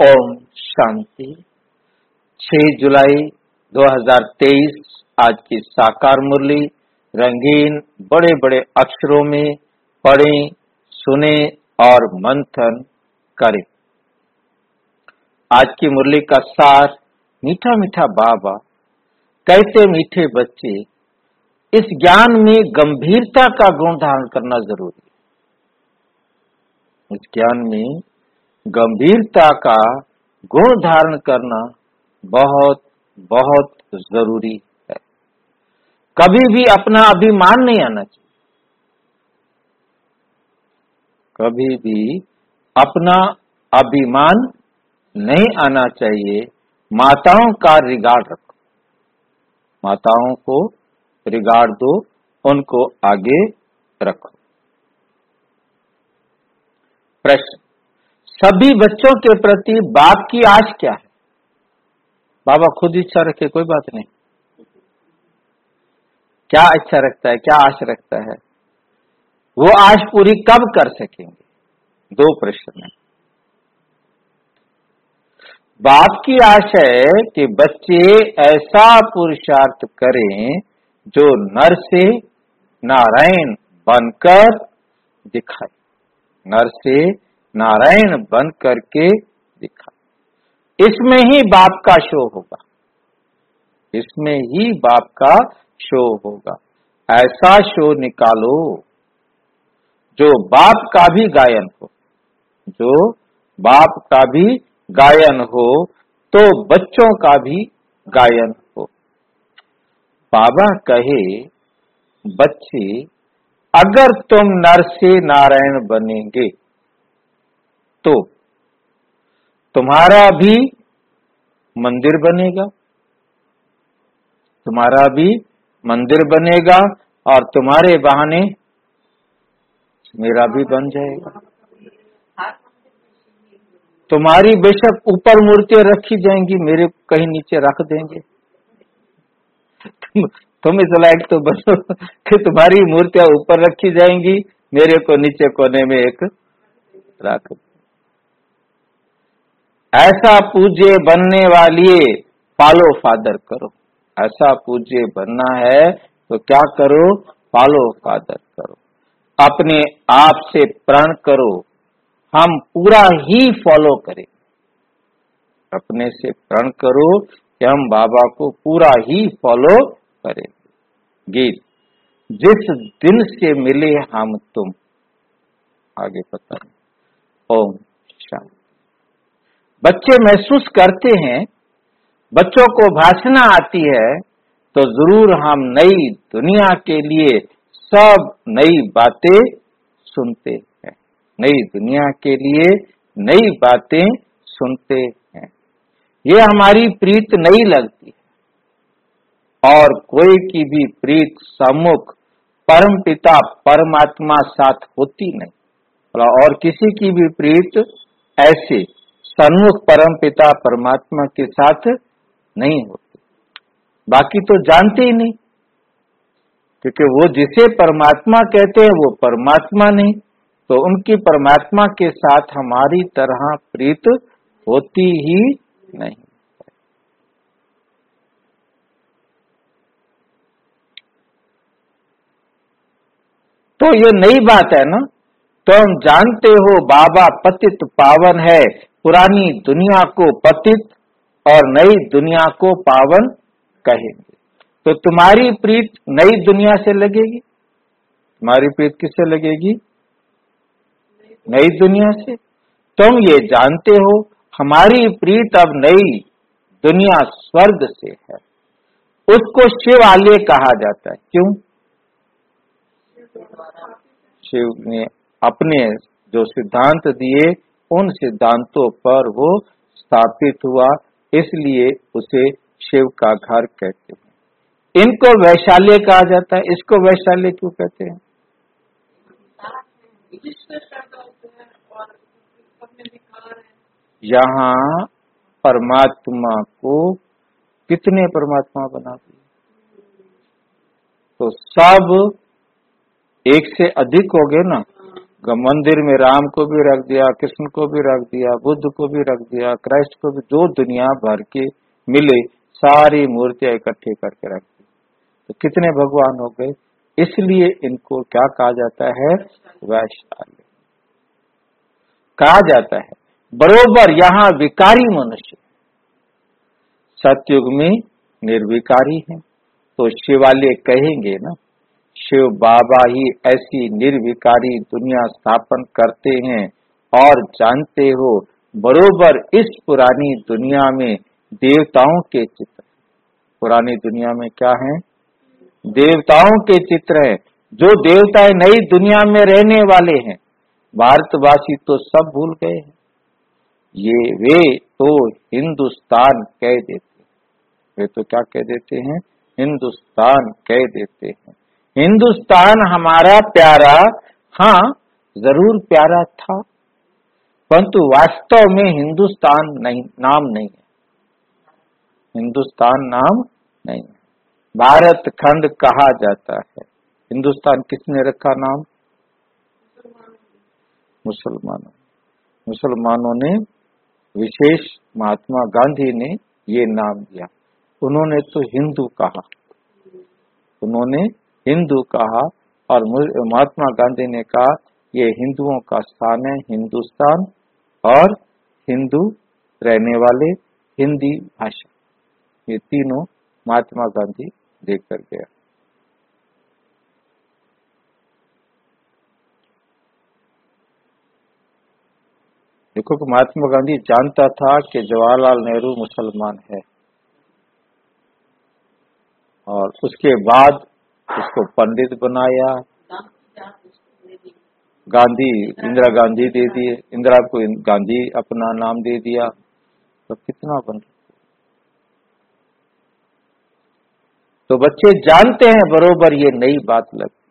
ओम शांति। 6 जुलाई 2023 आज की साकार मुरली रंगीन बड़े बड़े अक्षरों में पढ़ें, सुने और मंथन करें। आज की मुरली का सार, मीठा मीठा बाबा कैसे मीठे बच्चे, इस ज्ञान में गंभीरता का गुण धारण करना जरूरी है। इस ज्ञान में गंभीरता का गुण धारण करना बहुत बहुत जरूरी है। कभी भी अपना अभिमान नहीं आना चाहिए, कभी भी अपना अभिमान नहीं आना चाहिए। माताओं का रिगार्ड रखो, माताओं को रिगार्ड दो, उनको आगे रखो। प्रश्न, सभी बच्चों के प्रति बाप की आश क्या है? बाबा खुद इच्छा रखे, कोई बात नहीं। क्या इच्छा रखता है, क्या आश रखता है, वो आश पूरी कब कर सकेंगे? 2 प्रश्न है। बाप की आश है कि बच्चे ऐसा पुरुषार्थ करें जो नर से नारायण बनकर दिखाए, नर से नारायण बन करके दिखाए। इसमें ही बाप का शो होगा, इसमें ही बाप का शो होगा। ऐसा शो निकालो जो बाप का भी गायन हो, जो बाप का भी गायन हो, तो बच्चों का भी गायन हो। बाबा कहे, बच्चे अगर तुम नर से नारायण बनेंगे तो तुम्हारा भी मंदिर बनेगा, तुम्हारा भी मंदिर बनेगा और तुम्हारे बहाने मेरा भी बन जाएगा। तुम्हारी बेशक ऊपर मूर्तियां रखी जाएंगी, मेरे कहीं नीचे रख देंगे। तुम इस लायक तो बनो कि तुम्हारी मूर्तियां ऊपर रखी जाएंगी, मेरे को नीचे कोने में एक रख। ऐसा पूज्य बनने वाली पालो फादर करो। ऐसा पूज्य बनना है तो क्या करो? पालो फादर करो। अपने आप से प्रण करो, हम पूरा ही फॉलो करें। अपने से प्रण करो कि हम बाबा को पूरा ही फॉलो करेंगे। गीत, जिस दिन से मिले हम तुम, आगे पता नहीं। ओम शांति। बच्चे महसूस करते हैं, बच्चों को भाषणा आती है, तो जरूर हम नई दुनिया के लिए सब नई बातें सुनते हैं, नई दुनिया के लिए नई बातें सुनते हैं। ये हमारी प्रीत नहीं लगती है, और कोई की भी प्रीत सम्मुख परम पिता परमात्मा साथ होती नहीं, और किसी की भी प्रीत ऐसे सन्मुख परम पिता परमात्मा के साथ नहीं होती। बाकी तो जानते ही नहीं, क्योंकि वो जिसे परमात्मा कहते हैं वो परमात्मा नहीं, तो उनकी परमात्मा के साथ हमारी तरह प्रीत होती ही नहीं। तो ये नई बात है ना। तुम जानते हो बाबा पतित पावन है, पुरानी दुनिया को पतित और नई दुनिया को पावन कहेंगे। तो तुम्हारी प्रीत नई दुनिया से लगेगी, तुम्हारी प्रीत किससे लगेगी? नई दुनिया से। तुम ये जानते हो हमारी प्रीत अब नई दुनिया स्वर्ग से है। उसको शिवालय कहा जाता है। क्यों? शिव ने अपने जो सिद्धांत दिए, उन सिद्धांतों पर वो स्थापित हुआ, इसलिए उसे शिव का घर कहते हैं। इनको वैशाल्य कहा जाता है। इसको वैशाल्य क्यों कहते हैं? यहाँ परमात्मा को कितने परमात्मा बना दिए? तो सब एक से अधिक हो गए ना, मंदिर में राम को भी रख दिया, कृष्ण को भी रख दिया, बुद्ध को भी रख दिया, क्राइस्ट को भी, जो दुनिया भर के मिले सारी मूर्तियां इकट्ठी करके रख दी। तो कितने भगवान हो गए? इसलिए इनको क्या कहा जाता है? वैशाल्य कहा जाता है। बरोबर यहाँ विकारी मनुष्य, सतयुग में निर्विकारी है। तो शिवालय कहेंगे ना, शिव बाबा ही ऐसी निर्विकारी दुनिया स्थापन करते हैं। और जानते हो, बरोबर इस पुरानी दुनिया में देवताओं के चित्र, पुरानी दुनिया में क्या है? देवताओं के चित्र हैं। जो देवता नई दुनिया में रहने वाले हैं, भारतवासी तो सब भूल गए हैं। ये वे तो हिंदुस्तान कह देते, वे तो क्या कह देते हैं? हिंदुस्तान कह देते हैं। हिंदुस्तान हमारा प्यारा, हाँ जरूर प्यारा था, परंतु वास्तव में हिंदुस्तान नहीं, नाम नहीं है। हिंदुस्तान नाम नहीं है, भारत खंड कहा जाता है। हिंदुस्तान किसने रखा नाम? मुसलमानों ने, विशेष महात्मा गांधी ने ये नाम दिया। उन्होंने तो हिंदू कहा, उन्होंने हिंदू कहा, और महात्मा गांधी ने कहा ये हिंदुओं का स्थान है हिंदुस्तान, और हिंदू रहने वाले, हिंदी भाषा, ये तीनों महात्मा गांधी देकर गया। देखो कि महात्मा गांधी जानता था कि जवाहरलाल नेहरू मुसलमान है, और उसके बाद उसको पंडित बनाया। गांधी, इंदिरा गांधी दे दिए, इंदिरा को गांधी अपना नाम दे दिया, तो कितना बन। तो बच्चे जानते हैं बरोबर ये नई बात लगती,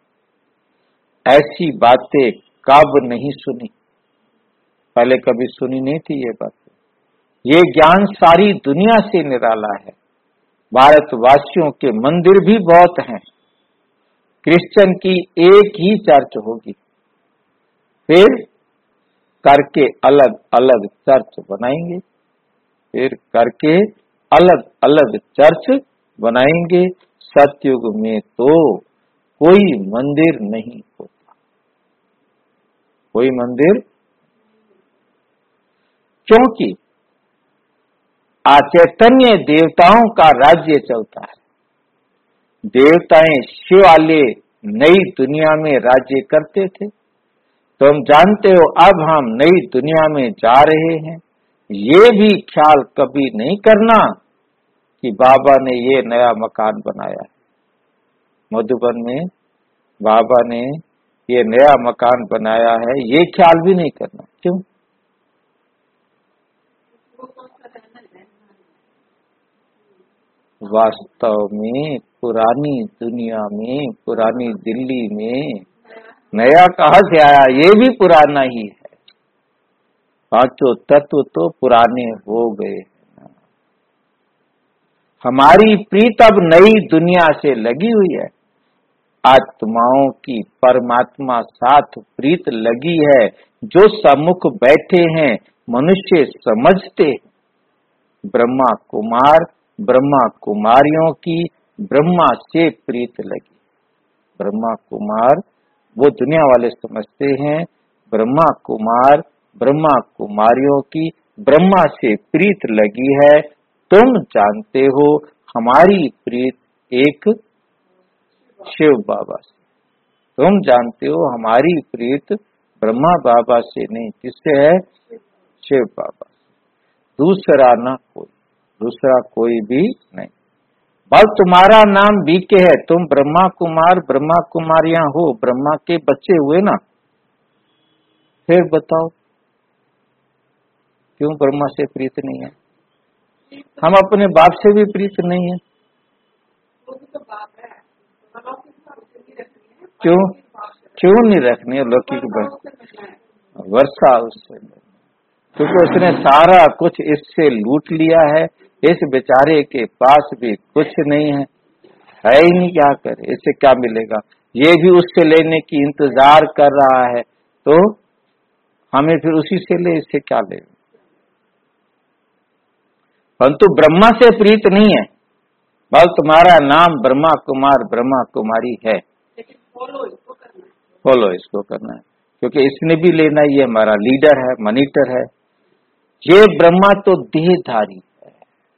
ऐसी बातें कब नहीं सुनी, पहले कभी सुनी नहीं थी ये बातें। ये ज्ञान सारी दुनिया से निराला है। भारतवासियों के मंदिर भी बहुत हैं, क्रिश्चियन की एक ही चर्च होगी, फिर करके अलग अलग चर्च बनाएंगे, फिर करके अलग अलग चर्च बनाएंगे। सतयुग में तो कोई मंदिर नहीं होता, कोई मंदिर, क्योंकि अचैतन्य देवताओं का राज्य चलता है। देवताएं शिवालय नई दुनिया में राज्य करते थे। तो हम जानते हो अब हम नई दुनिया में जा रहे हैं। ये भी ख्याल कभी नहीं करना कि बाबा ने ये नया मकान बनाया है, मधुबन में बाबा ने ये नया मकान बनाया है, ये ख्याल भी नहीं करना। क्यों? वास्तव में पुरानी दुनिया में, पुरानी दिल्ली में नया कहाँ से आया? ये भी पुराना ही है। पांचों तत्व तो पुराने हो गए। हमारी प्रीत अब नई दुनिया से लगी हुई है। आत्माओं की परमात्मा साथ प्रीत लगी है। जो सम्मुख बैठे हैं मनुष्य समझते, ब्रह्मा कुमार ब्रह्मा कुमारियों की ब्रह्मा से प्रीत लगी। ब्रह्मा कुमार वो दुनिया वाले समझते हैं, ब्रह्मा कुमार ब्रह्मा कुमारियों की ब्रह्मा से प्रीत लगी है। तुम जानते हो हमारी प्रीत एक शिव बाबा से, तुम जानते हो हमारी प्रीत ब्रह्मा बाबा से नहीं, किससे है? शिव बाबा से। दूसरा ना कोई, दूसरा कोई भी नहीं। बस तुम्हारा नाम बीके है, तुम ब्रह्मा कुमार ब्रह्मा कुमारियां हो, ब्रह्मा के बच्चे हुए ना। फिर बताओ क्यों ब्रह्मा से प्रीत नहीं है? हम अपने बाप से भी प्रीत नहीं है। क्यों क्यों नहीं रखनी है? लौकिक वर्षा उससे, क्योंकि उसने सारा कुछ इससे लूट लिया है। इस बेचारे के पास भी कुछ नहीं है ही नहीं, क्या करे, इससे क्या मिलेगा? ये भी उससे लेने की इंतजार कर रहा है। तो हमें फिर उसी से ले, इससे क्या ले। परंतु ब्रह्मा से प्रीत नहीं है, बल तुम्हारा नाम ब्रह्मा कुमार ब्रह्मा कुमारी है, फॉलो इसको करना है, क्योंकि इसने भी लेना, ये हमारा लीडर है, मॉनिटर है। ये ब्रह्मा तो देहधारी है,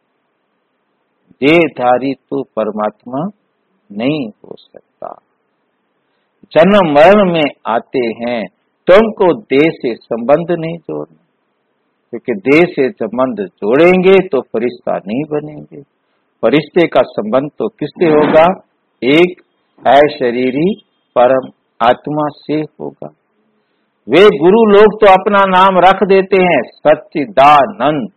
देहधारी तो परमात्मा नहीं हो सकता। जन्म मरण में आते हैं, तुमको देह से संबंध नहीं जोड़ना, क्योंकि देह से संबंध जोड़ेंगे तो फरिश्ता नहीं बनेंगे। फरिश्ते का संबंध तो किससे होगा? एक है शरीरी परम आत्मा से होगा। वे गुरु लोग तो अपना नाम रख देते हैं सच्चिदानंद,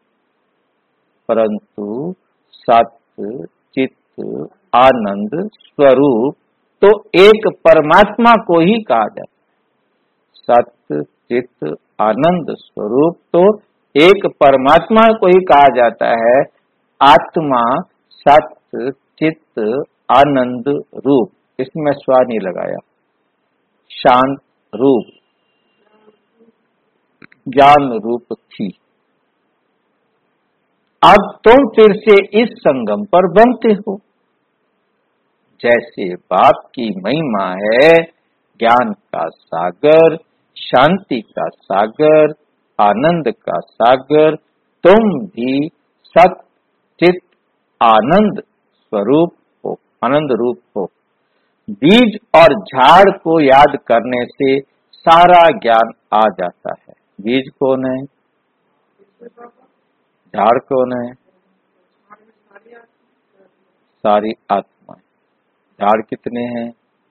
परंतु सत्य चित्त आनंद स्वरूप तो एक परमात्मा को ही कहा जाता है। सत्य चित्त आनंद स्वरूप तो एक परमात्मा को ही कहा जाता है। आत्मा सत्य चित्त आनंद रूप, इसमें स्वा नहीं लगाया, शांत रूप ज्ञान रूप थी। अब तुम फिर से इस संगम पर बनते हो। जैसे बाप की महिमा है, ज्ञान का सागर, शांति का सागर, आनंद का सागर, तुम भी सत चित आनंद स्वरूप हो, आनंद रूप हो। बीज और झाड़ को याद करने से सारा ज्ञान आ जाता है। बीज कौन है? झाड़ कौन है? सारी आत्मा। झाड़ कितने हैं?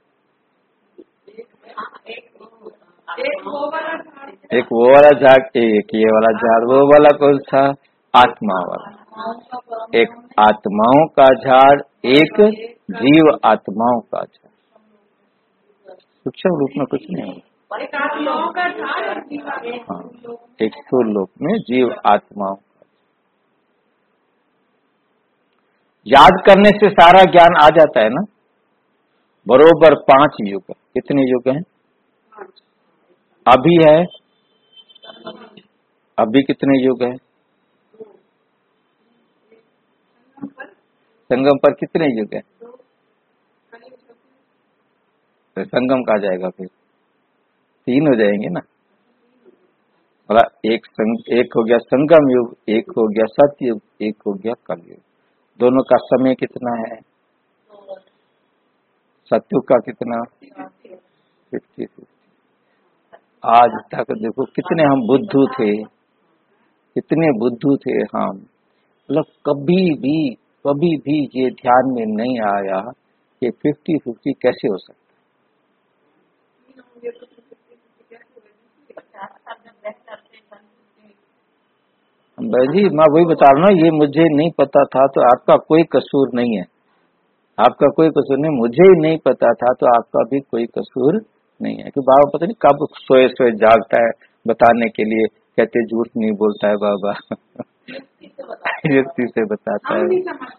एक वो वाला झाड़, एक ये वाला झाड़। वो वाला कौन सा? आत्मा वाला। एक आत्माओं का झाड़, एक जीव आत्माओं का झाड़। सूक्ष्म रूप में कुछ नहीं है। हाँ, एक स्थूल लोक में जीव आत्माओं का। याद करने से सारा ज्ञान आ जाता है ना। बरोबर 5 युग है। कितने युग हैं? अभी है, अभी कितने युग है? संगम पर कितने युग है? तो संगम कहा जाएगा फिर 3 हो जाएंगे ना। बोला एक हो गया संगम युग, एक हो गया सतयुग, एक हो गया कलयुग। दोनों का समय कितना है? सतयुग का कितना? 50-50। आज तक देखो कितने हम बुद्धू थे, कितने बुद्धू थे हम। मतलब कभी भी ये ध्यान में नहीं आया कि 50-50 कैसे हो सकता है। जी मैं वही बता रहा हूँ, ये मुझे नहीं पता था तो आपका कोई कसूर नहीं है, आपका कोई कसूर नहीं। मुझे ही नहीं पता था तो आपका भी कोई कसूर नहीं है। कि बाबा पता नहीं कब सोए सोए जागता है बताने के लिए, कहते झूठ नहीं बोलता है बाबा। युक्ति से बताता है,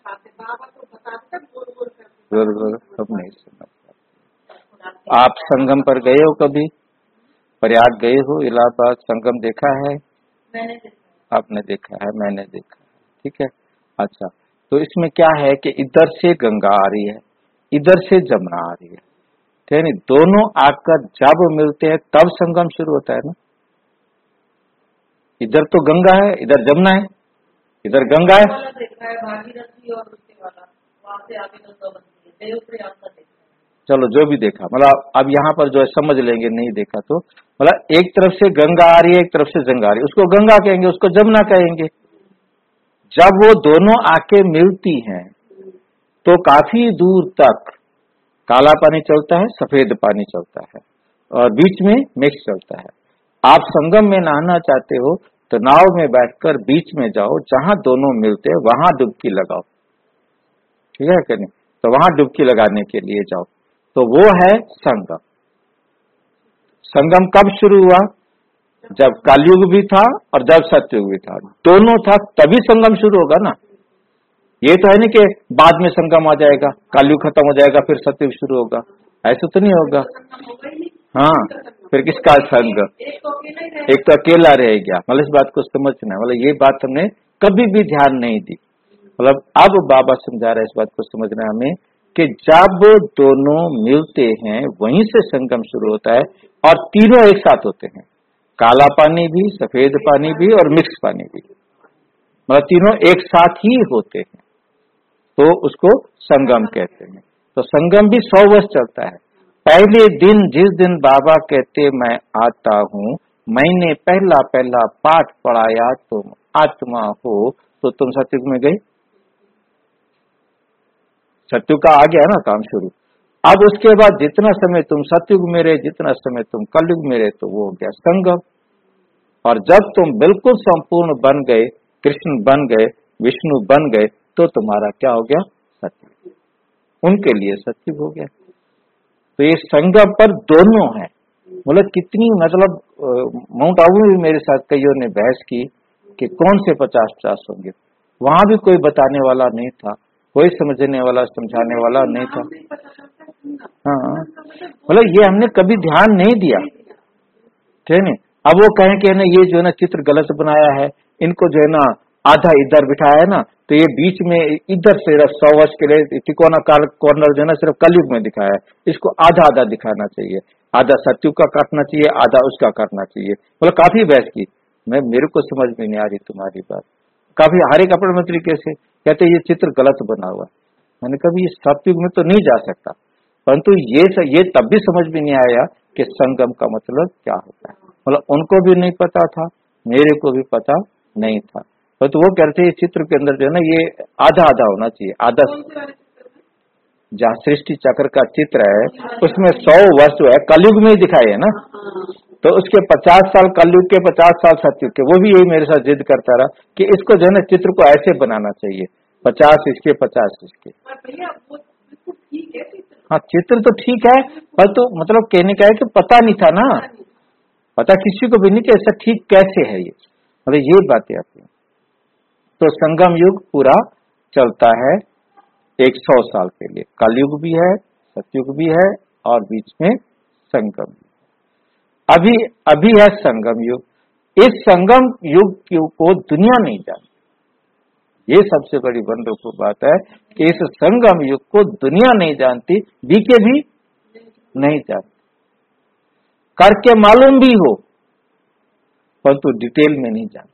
सब नहीं समझ पाते। आप संगम पर गए हो कभी? प्रयाग गए हो? इलाहाबाद संगम देखा है? आपने देखा है, मैंने देखा है, ठीक है। अच्छा, तो इसमें क्या है कि इधर से गंगा आ रही है, इधर से जमुना आ रही है, ठीक है। दोनों आकर जब मिलते हैं तब संगम शुरू होता है ना। इधर तो गंगा है, इधर जमुना है, इधर गंगा है। चलो जो भी देखा, मतलब अब यहाँ पर जो है समझ लेंगे, नहीं देखा तो मतलब एक तरफ से गंगा आ रही है, एक तरफ से जंगा आ रही है, उसको गंगा कहेंगे, उसको जमुना कहेंगे। जब वो दोनों आके मिलती हैं तो काफी दूर तक काला पानी चलता है, सफेद पानी चलता है और बीच में मिक्स चलता है। आप संगम में नहाना चाहते हो तो नाव में बैठकर बीच में जाओ, जहां दोनों मिलते हैं वहां डुबकी लगाओ, ठीक है कि नहीं। तो वहां डुबकी लगाने के लिए जाओ, तो वो है संगम। संगम कब शुरू हुआ? जब कलयुग भी था और जब सतयुग भी था, दोनों था तभी संगम शुरू होगा ना। ये तो है नहीं कि बाद में संगम आ जाएगा, कलयुग खत्म हो जाएगा फिर सतयुग शुरू होगा, ऐसा तो नहीं होगा। हाँ, फिर किसका संग? एक तो अकेला रह गया। मतलब इस बात को समझना, मतलब ये बात हमने कभी भी ध्यान नहीं दी। मतलब अब बाबा समझा रहे, इस बात को समझना हमें कि जब दोनों मिलते हैं वहीं से संगम शुरू होता है, और तीनों एक साथ होते हैं, काला पानी भी, सफेद पानी भी और मिक्स पानी भी, मतलब तीनों एक साथ ही होते हैं, तो उसको संगम कहते हैं। तो संगम भी 100 वर्ष चलता है। पहले दिन जिस दिन बाबा कहते मैं आता हूँ, मैंने पहला पहला पाठ पढ़ाया तुम आत्मा हो, तो तुम सत्युग में गए। सत्युग का आ गया ना काम शुरू। अब उसके बाद जितना समय तुम सत्युग में रहे, जितना समय तुम कलयुग में रहे, तो वो हो गया संगम। और जब तुम बिल्कुल संपूर्ण बन गए, कृष्ण बन गए, विष्णु बन गए, तो तुम्हारा क्या हो गया? सत्युग। उनके लिए सत्युग हो गया। तो ये संगम पर दोनों है। मतलब कितनी, मतलब माउंट आबू में भी मेरे साथ कईयों ने बहस की कि कौन से 50-50 होंगे। वहां भी कोई बताने वाला नहीं था, कोई समझने वाला, समझाने वाला नहीं था। हाँ, मतलब ये हमने कभी ध्यान नहीं दिया, ठीक है। अब वो कहें कि ना ये जो है ना चित्र गलत बनाया है, इनको जो है ना आधा इधर बिठाया है ना, तो ये बीच में इधर से 100 वर्ष के लिए तिकोना कॉर्नर जो है ना सिर्फ कलयुग में दिखाया है, इसको आधा आधा दिखाना चाहिए, आधा सत्युग का काटना चाहिए, आधा उसका काटना चाहिए। मतलब काफी बहस की। मेरे को समझ में नहीं आ रही तुम्हारी बात। काफी हर एक अपने तरीके से कहते ये चित्र गलत बना हुआ है। मैंने कभी इस सत्युग में तो नहीं जा सकता, परंतु ये तब भी समझ में नहीं आया कि संगम का मतलब क्या होता है। मतलब उनको भी नहीं पता था, मेरे को भी पता नहीं था। तो वो कहते हैं चित्र के अंदर जो है ना ये आधा आधा होना चाहिए। आधा जहाँ सृष्टि चक्र का चित्र है उसमें 100 वर्ष जो है कलयुग में ही दिखाए है ना, तो उसके 50 साल कलयुग के, 50 साल सतयुग के। वो भी यही मेरे साथ जिद करता रहा कि इसको जो है ना चित्र को ऐसे बनाना चाहिए, 50 इसके 50 इसके। हाँ चित्र तो ठीक है, पर तो मतलब कहने का है कि पता नहीं था ना, पता किसी को भी नहीं कि ऐसा ठीक कैसे है ये, मतलब ये बातें आती हैं। तो संगम युग पूरा चलता है 100 साल के लिए। कलयुग भी है, सतयुग भी है, और बीच में संगम। अभी है संगम युग। इस संगम युग को दुनिया नहीं जानती। ये सबसे बड़ी वंडरफुल बात है कि इस संगम युग को दुनिया नहीं जानती, बीके भी नहीं जानती। करके मालूम भी हो, परंतु डिटेल में नहीं जानती।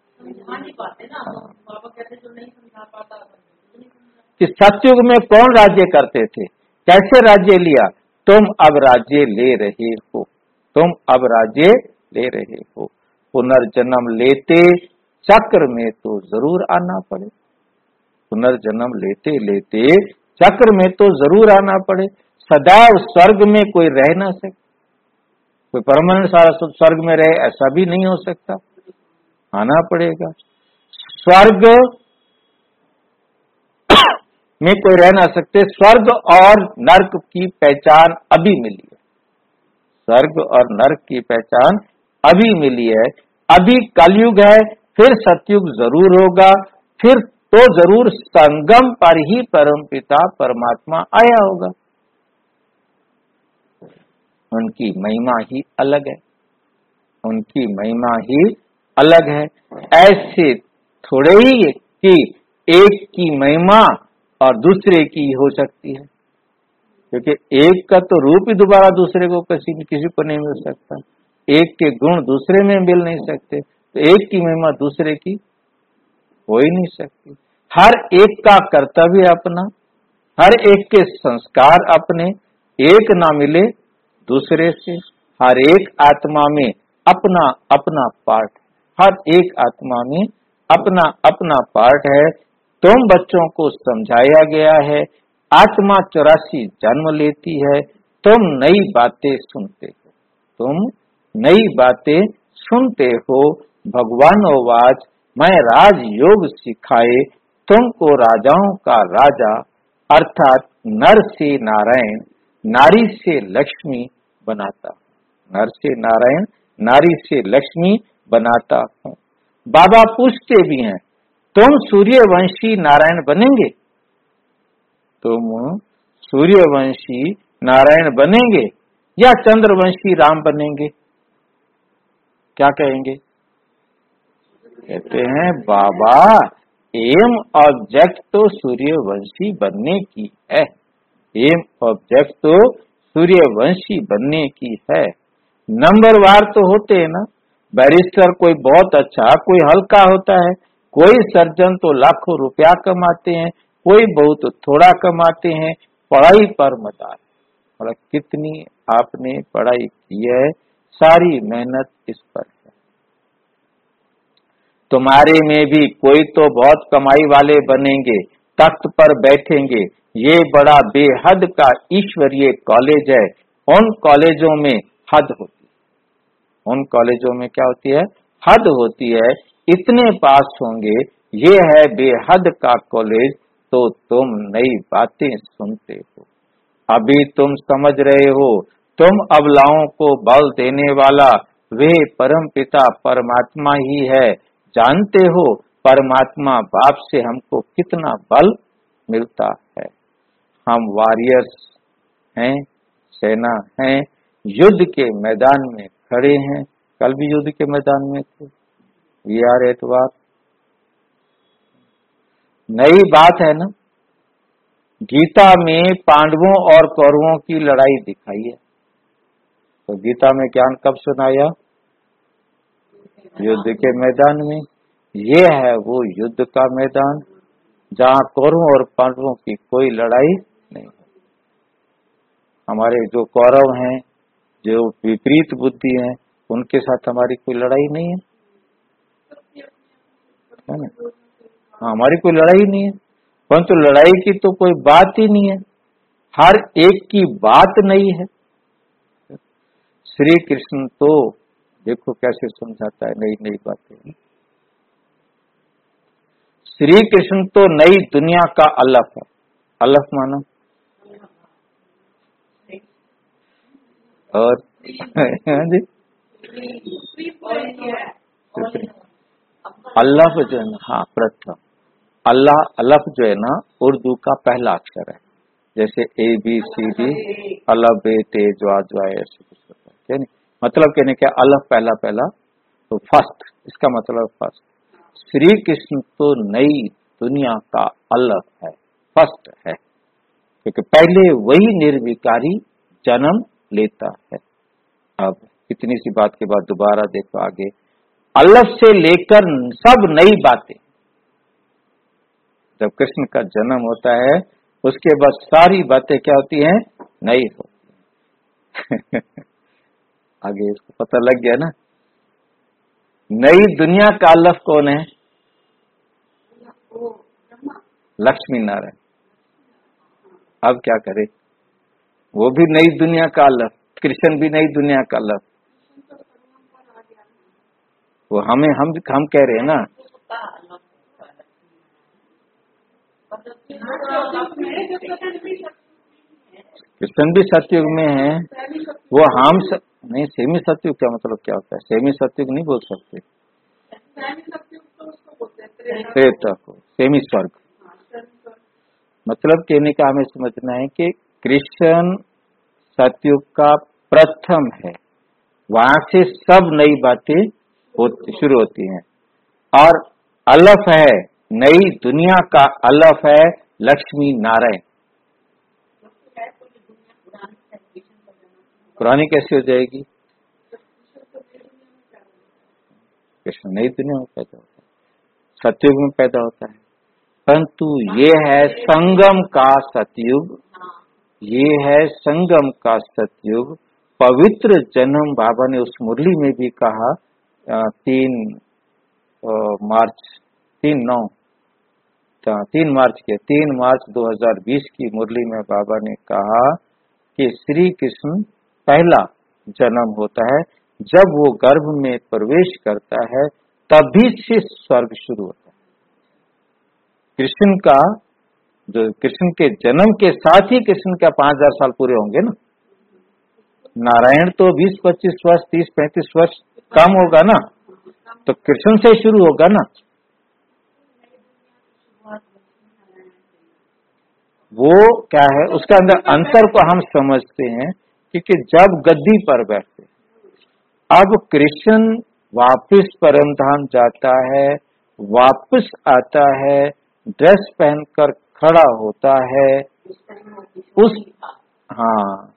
कि सतयुग में कौन राज्य करते थे, कैसे राज्य लिया, तुम अब राज्य ले रहे हो, तुम अब राज्य ले रहे हो। पुनर्जन्म लेते चक्र में तो जरूर आना पड़े, पुनर्जन्म लेते लेते चक्र में तो जरूर आना पड़े। सदैव स्वर्ग में कोई रह ना सके, कोई परमानेंट सारा स्वर्ग में रहे ऐसा भी नहीं हो सकता, आना पड़ेगा। स्वर्ग में कोई रह ना सकते। स्वर्ग और नर्क की पहचान अभी मिली है, स्वर्ग और नर्क की पहचान अभी मिली है। अभी कलयुग है, फिर सतयुग जरूर होगा, फिर तो जरूर संगम पर ही परमपिता परमात्मा आया होगा। उनकी महिमा ही अलग है, उनकी महिमा ही अलग है। ऐसे थोड़े ही कि एक की महिमा और दूसरे की हो सकती है, क्योंकि एक का तो रूप ही दोबारा दूसरे को किसी को नहीं मिल सकता, एक के गुण दूसरे में मिल नहीं सकते, तो एक की महिमा दूसरे की हो ही नहीं सकती। हर एक का कर्तव्य अपना, हर एक के संस्कार अपने, एक ना मिले दूसरे से। हर एक आत्मा में अपना अपना पार्ट, हर एक आत्मा में अपना अपना पार्ट है। तुम बच्चों को समझाया गया है, आत्मा 84 जन्म लेती है, तुम नई बातें सुनते हो, तुम नई बातें सुनते हो। भगवानोवाच मैं राजयोग सिखाए तुमको राजाओं का राजा, अर्थात नर से नारायण नारी से लक्ष्मी बनाता, नर से नारायण नारी से लक्ष्मी बनाता हूँ। बाबा पूछते भी हैं, तुम सूर्यवंशी नारायण बनेंगे, तुम सूर्यवंशी नारायण बनेंगे या चंद्रवंशी राम बनेंगे? क्या कहेंगे? कहते हैं बाबा एम ऑब्जेक्ट तो सूर्यवंशी बनने की है, एम ऑब्जेक्ट तो सूर्यवंशी बनने की है। नंबरवार तो होते हैं ना, बैरिस्टर कोई बहुत अच्छा, कोई हल्का होता है, कोई सर्जन तो लाखों रुपया कमाते हैं, कोई बहुत थोड़ा कमाते हैं। पढ़ाई पर मदार, और कितनी आपने पढ़ाई की है, सारी मेहनत इस पर है। तुम्हारे में भी कोई तो बहुत कमाई वाले बनेंगे, तख्त पर बैठेंगे, ये बड़ा बेहद का ईश्वरीय कॉलेज है। उन कॉलेजों में हद होती है, उन कॉलेजों में क्या होती है? हद होती है। इतने पास होंगे, ये है बेहद का कॉलेज, तो तुम नई बातें सुनते हो। अभी तुम समझ रहे हो, तुम अबलाओं को बल देने वाला वे परम पिता परमात्मा ही है। जानते हो परमात्मा बाप से हमको कितना बल मिलता है। हम वॉरियर्स हैं, सेना हैं, युद्ध के मैदान में खड़े हैं। कल भी युद्ध के मैदान में थे। We are at war. नई बात है ना। गीता में पांडवों और कौरवों की लड़ाई दिखाई है, तो गीता में ज्ञान कब सुनाया? युद्ध के मैदान में। ये है वो युद्ध का मैदान जहाँ कौरवों और पांडवों की कोई लड़ाई नहीं है। हमारे जो कौरव हैं, जो विपरीत बुद्धि हैं, उनके साथ हमारी कोई लड़ाई नहीं है, है ना? हमारी कोई लड़ाई नहीं है, परंतु लड़ाई की तो कोई बात ही नहीं है। हर एक की बात नहीं है। श्री कृष्ण तो देखो कैसे समझाता है नई नई बातें। श्री कृष्ण तो नई दुनिया का अलफ है। अलफ माना और जी अलफ जो है ना, हाँ प्रथम अल्लाह। अलफ जो है ना उर्दू का पहला अक्षर है, जैसे ABCD अलफ बे ते ज्वा ज्वा ऐसे कुछ होता है। मतलब कहने क्या? अलफ पहला पहला, तो फर्स्ट, इसका मतलब फर्स्ट। श्री कृष्ण तो नई दुनिया का अलफ है, फर्स्ट है, क्योंकि पहले वही निर्विकारी जन्म लेता है। अब इतनी सी बात के बाद दोबारा देखो आगे, अलफ से लेकर सब नई बातें। जब कृष्ण का जन्म होता है उसके बाद सारी बातें क्या होती हैं? नई होती हैं। आगे इसको पता लग गया ना। नई दुनिया का अलफ कौन है? लक्ष्मी नारायण। अब क्या करे? वो भी नई दुनिया का अलफ, कृष्ण भी नई दुनिया का अलफ। वो हम कह रहे हैं ना, कृष्ण भी सतयुग में है। वो हम नहीं, सेमी सतयुग क्या मतलब क्या होता है? सेमी सतयुग नहीं बोल सकते, त्रेता को सेमी स्वर्ग। मतलब कहने का हमें समझना है कि कृष्ण सतयुग का प्रथम है, वहां से सब नई बातें शुरू होती हैं। और अलफ है, नई दुनिया का अलफ है लक्ष्मी नारायण। पुरानी कैसे हो जाएगी? कृष्ण नई दुनिया में पैदा होता है, सतयुग में पैदा होता है। परंतु ये है संगम का सतयुग, ये है संगम का सतयुग। पवित्र जन्म बाबा ने उस मुरली में भी कहा, 3 मार्च 2020 की मुरली में बाबा ने कहा कि श्री कृष्ण पहला जन्म होता है, जब वो गर्भ में प्रवेश करता है तभी से स्वर्ग शुरू होता है। कृष्ण का जो कृष्ण के जन्म के साथ ही कृष्ण का 5000 साल पूरे होंगे ना। नारायण तो 20-25 वर्ष 30-35 वर्ष कम होगा ना, तो कृष्ण से शुरू होगा ना। वो क्या है, उसका अंदर अंतर को हम समझते हैं, क्योंकि जब गद्दी पर बैठते, अब कृष्ण वापस परम धाम जाता है, वापस आता है, ड्रेस पहनकर खड़ा होता है उस, हाँ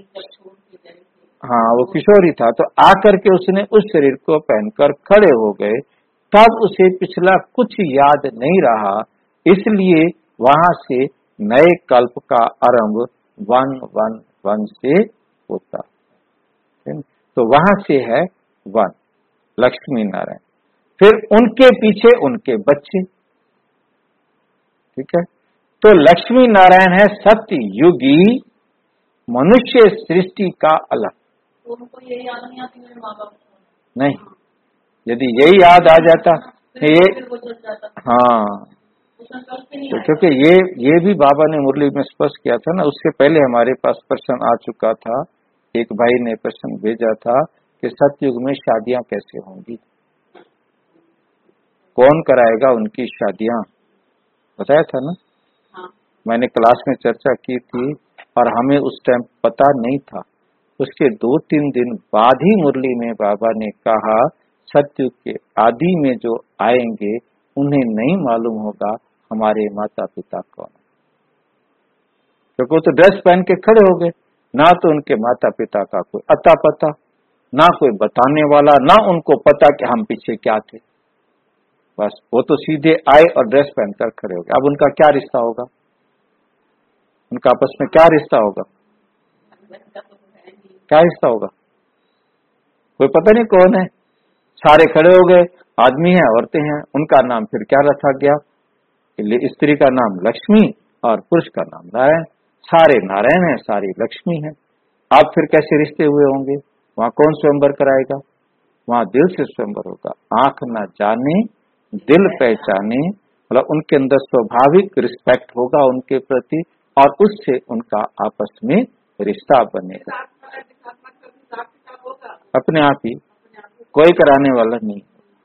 हाँ वो किशोरी था, तो आकर के उसने उस शरीर को पहनकर खड़े हो गए, तब उसे पिछला कुछ याद नहीं रहा, इसलिए वहां से नए कल्प का आरंभ 111 से होता है। तो वहां से है 1 लक्ष्मी नारायण, फिर उनके पीछे उनके बच्चे, ठीक है। तो लक्ष्मी नारायण है सत्य युगी मनुष्य सृष्टि का अलग। तो उनको ये याद नहीं आती मेरे माँ बाप नहीं, यदि यही याद आ जाता ये, हाँ तो क्योंकि ये भी बाबा ने मुरली में स्पष्ट किया था ना, उससे पहले हमारे पास प्रश्न आ चुका था, एक भाई ने प्रश्न भेजा था कि सतयुग में शादियां कैसे होंगी, कौन कराएगा उनकी शादियां, बताया था ना। हाँ। मैंने क्लास में चर्चा की थी और हमें उस टाइम पता नहीं था, उसके 2-3 दिन बाद ही मुरली में बाबा ने कहा सतयुग के आदि में जो आएंगे उन्हें नहीं मालूम होगा हमारे माता पिता कौन, क्योंकि वो तो ड्रेस पहन के खड़े हो गए, ना तो उनके माता पिता का कोई अता पता, ना कोई बताने वाला, ना उनको पता कि हम पीछे क्या थे, बस वो तो सीधे आए और ड्रेस पहनकर खड़े हो गए। अब उनका क्या रिश्ता होगा, उनका आपस में क्या रिश्ता होगा, क्या रिश्ता होगा, कोई पता नहीं कौन है, सारे खड़े हो गए, आदमी है औरतें हैं, उनका नाम फिर क्या रखा गया, स्त्री का नाम लक्ष्मी और पुरुष का नाम नारायण, सारे नारायण है, सारी लक्ष्मी है। आप फिर कैसे रिश्ते हुए होंगे, वहां कौन स्वयंवर कराएगा, वहां दिल से स्वयंवर होगा, आंख न जाने दिल पहचाने, मतलब उनके अंदर स्वाभाविक रिस्पेक्ट होगा उनके प्रति और उससे उनका आपस में रिश्ता बनेगा, अपने आप ही, कोई कराने वाला नहीं।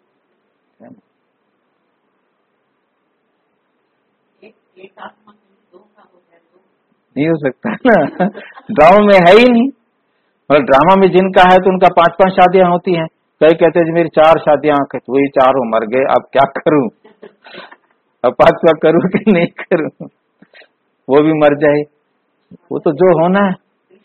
नहीं हो सकता ना, ड्रामा में है ही नहीं, मतलब ड्रामा में जिनका है तो उनका 5-5 शादियां होती हैं, कई कहते हैं मेरी 4 शादियां, वही 4 मर गए, अब क्या करूं, अब 5वां करूं कि नहीं करूं, वो भी मर जाए, वो तो जो होना है।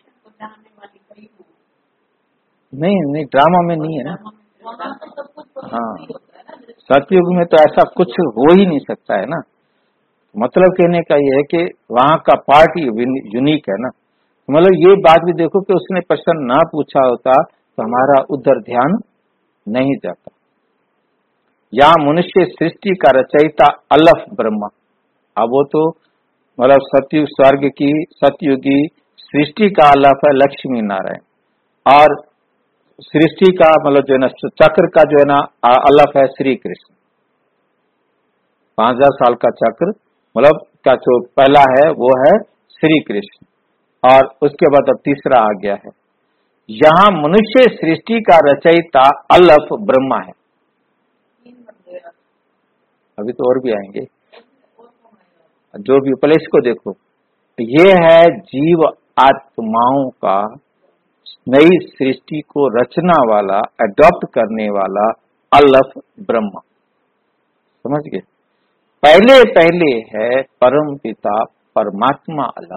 नहीं ड्रामा में नहीं है ना, हाँ सतयुग में तो ऐसा कुछ हो ही नहीं सकता है ना, मतलब कहने का ये है कि वहां का पार्ट यूनिक है ना, मतलब ये बात भी देखो कि उसने प्रश्न ना पूछा होता तो हमारा उधर ध्यान नहीं जाता। यहाँ मनुष्य सृष्टि का रचयिता अलफ ब्रह्मा, अब वो तो मतलब सतयुग स्वर्ग की सतयुगी सृष्टि का अलफ है लक्ष्मी नारायण, और सृष्टि का मतलब जो है ना चक्र का जो है ना अलफ है श्री कृष्ण, 5000 साल का चक्र मतलब का जो पहला है वो है श्री कृष्ण, और उसके बाद अब तीसरा आ गया है। यहाँ मनुष्य सृष्टि का रचयिता अलफ ब्रह्मा है, अभी तो और भी आएंगे, जो भी पहले इसको देखो, ये है जीव आत्माओं का नई सृष्टि को रचना वाला, अडॉप्ट करने वाला अलफ ब्रह्मा, समझ गए। पहले है परम पिता परमात्मा अलफ,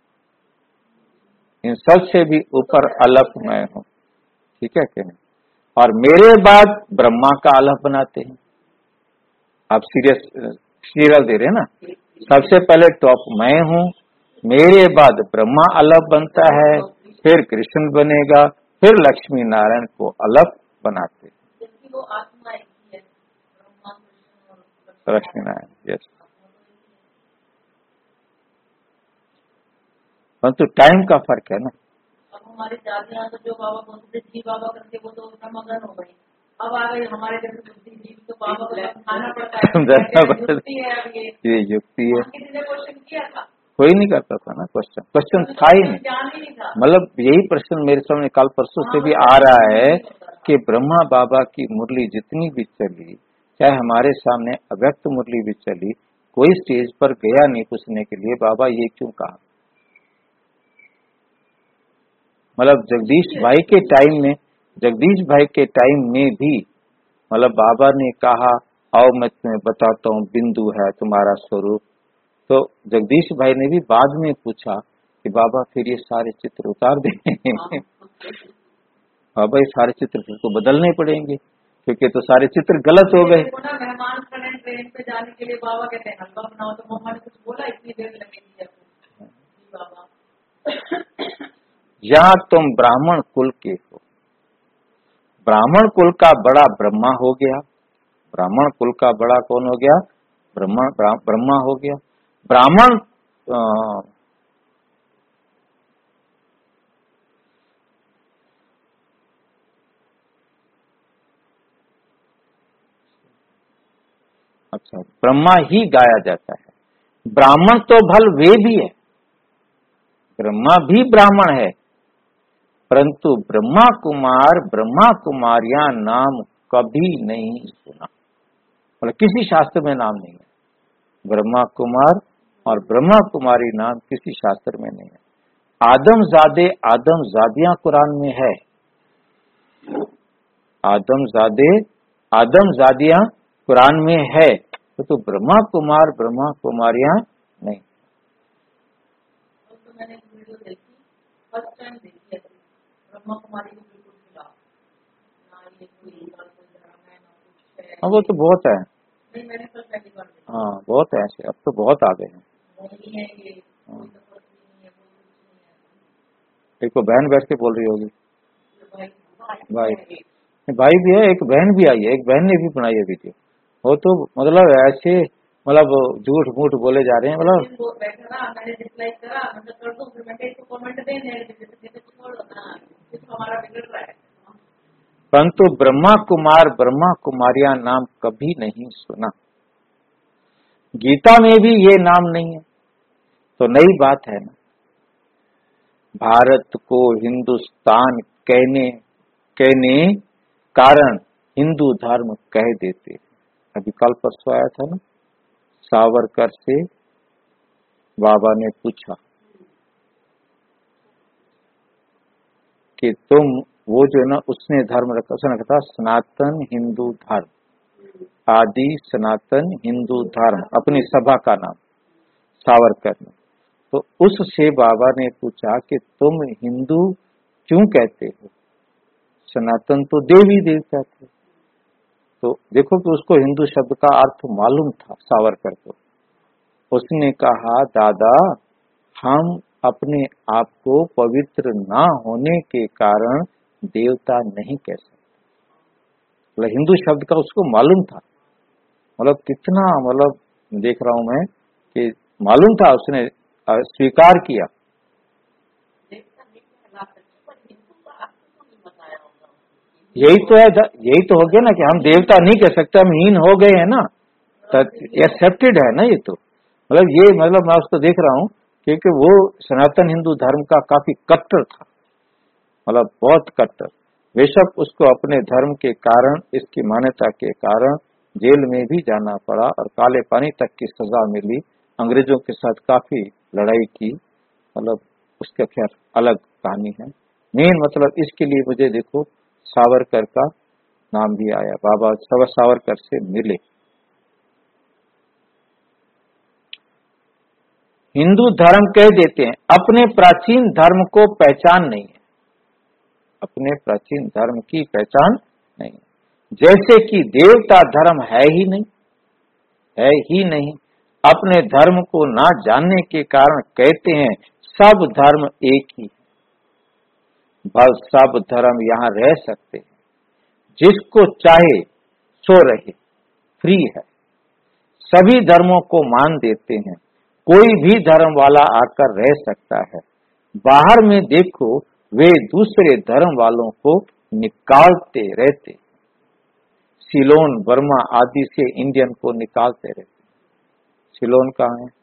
इन सब से भी ऊपर अलफ मैं हूं, ठीक है कि नहीं, और मेरे बाद ब्रह्मा का अलफ बनाते हैं। आप सीरियल दे रहे हैं ना, सबसे पहले टॉप मैं हूं, मेरे बाद ब्रह्मा अलफ बनता है, फिर कृष्ण बनेगा, फिर लक्ष्मी नारायण को अलफ बनाते हैं, लक्ष्मी नारायण, यस। परंतु टाइम का फर्क है ना, अब हमारे दादी यहाँ तो जो बाबा बोलते थे जी बाबा करके वो तो मगन हो गई, अब आ गई हमारे जैसे बुद्धिजीवी तो बाबा को खाना पड़ता है, ये युक्ति है, क्वेश्चन किया था, कोई नहीं करता था ना क्वेश्चन था ही नहीं, मतलब यही प्रश्न मेरे सामने कल परसों से भी आ रहा है कि ब्रह्मा बाबा की मुरली जितनी भी चली, चाहे हमारे सामने अव्यक्त मुरली भी चली, कोई स्टेज पर गया नहीं पूछने के लिए बाबा ये क्यों कहा, मतलब जगदीश भाई के टाइम में भी मतलब बाबा ने कहा आओ मैं तुम्हें बताता हूँ, बिंदु है तुम्हारा स्वरूप। तो जगदीश भाई ने भी बाद में पूछा कि बाबा फिर ये सारे चित्र उतार दें। बाबा ये सारे चित्र फिर तो बदलने पड़ेंगे, क्योंकि तो सारे चित्र गलत हो गए। मेहमान ट्रेन पे जाने के लिए बाबा कहते हैं हलवा बनाओ, तो मम्मा ने कुछ बोला इतनी देर लगेगी बाबा। यहाँ तुम ब्राह्मण कुल के हो, ब्राह्मण कुल का बड़ा ब्रह्मा हो गया। ब्राह्मण कुल का बड़ा कौन हो गया? ब्रह्मा हो गया। ब्राह्मण अच्छा, ब्रह्मा ही गाया जाता है। ब्राह्मण तो भल वे भी है, ब्रह्मा भी ब्राह्मण है, परंतु ब्रह्मा कुमार ब्रह्मा कुमारियां नाम कभी नहीं सुना। मतलब किसी शास्त्र में नाम नहीं है। ब्रह्मा कुमार और ब्रह्मा कुमारी नाम किसी शास्त्र में नहीं है। आदमजादे आदमजादियां कुरान में है। आदमजादे आदमजादियां कुरान में है, तो ब्रह्मा कुमार ब्रह्मा कुमारियां नहीं। तो मैंने वीडियो देखी, फर्स्ट टाइम देखी है, ब्रह्मा कुमारी को बिल्कुल खिलाफ ना, ये कोई धर्म है ना कुछ है। हाँ वो तो बहुत है। नहीं मैंने कल पहली बार देखा। हाँ बहुत है ऐसे, अब तो बहुत आ गए हैं। नहीं है ये, कोई सपोर्ट नहीं है, कोई कुछ नहीं है। एक तो बहन बैठ के बोल रही होगी। भाई भाई भी है, एक बहन भी आई है, एक बहन ने भी बनाई है वीडियो। वो तो मतलब ऐसे मतलब झूठ मूठ बोले जा रहे हैं। मतलब बैठा मैंने डिसलाइक करा, मतलब कर दो, फिर मैंने इसको कमेंट देने छोड़ दो ना, हमारा बिगड़ रहा है। परंतु ब्रह्मा कुमार ब्रह्मा कुमारियां नाम कभी नहीं सुना। गीता में भी ये नाम नहीं है, तो नई बात है ना। भारत को हिंदुस्तान कहने कारण हिंदू धर्म कह देते। अभी कल परसों आया था ना, सावरकर से बाबा ने पूछा कि तुम वो जो है ना, उसने धर्म रखा, उसने रखा था सनातन हिंदू धर्म, आदि सनातन हिंदू धर्म, अपनी सभा का नाम सावरकर ने। तो उससे बाबा ने पूछा कि तुम हिंदू क्यों कहते हो? सनातन तो देवी देवता थे। तो देखो कि उसको हिंदू शब्द का अर्थ मालूम था सावरकर को। उसने कहा दादा हम अपने आप को पवित्र ना होने के कारण देवता नहीं कह सकते। मतलब हिंदू शब्द का उसको मालूम था। मतलब कितना, मतलब देख रहा हूं मैं कि मालूम था, उसने स्वीकार किया। यही तो है, यही तो हो गया ना कि हम देवता नहीं कह सकते, हम हीन हो गए हैं ना, एक्सेप्टेड है ना ये तो। मतलब ये, मतलब मैं उसको देख रहा हूँ क्योंकि वो सनातन हिंदू धर्म का काफी कट्टर था, मतलब बहुत कट्टर। बेशक उसको अपने धर्म के कारण, इसकी मान्यता के कारण जेल में भी जाना पड़ा और काले पानी तक की सजा मिली। अंग्रेजों के साथ काफी लड़ाई की, मतलब उसका खैर अलग कहानी है। मेन मतलब इसके लिए मुझे देखो सावरकर का नाम भी आया, बाबा सावरकर से मिले। हिंदू धर्म कह देते हैं, अपने प्राचीन धर्म को पहचान नहीं है, अपने प्राचीन धर्म की पहचान नहीं है। जैसे कि देवता धर्म है ही नहीं, है ही नहीं। अपने धर्म को ना जानने के कारण कहते हैं सब धर्म एक ही है। बस सब धर्म यहाँ रह सकते हैं, जिसको चाहे सो रहे, फ्री है। सभी धर्मों को मान देते हैं, कोई भी धर्म वाला आकर रह सकता है। बाहर में देखो वे दूसरे धर्म वालों को निकालते रहते, सिलोन बर्मा आदि से इंडियन को निकालते रहते। सिलोन कहाँ है?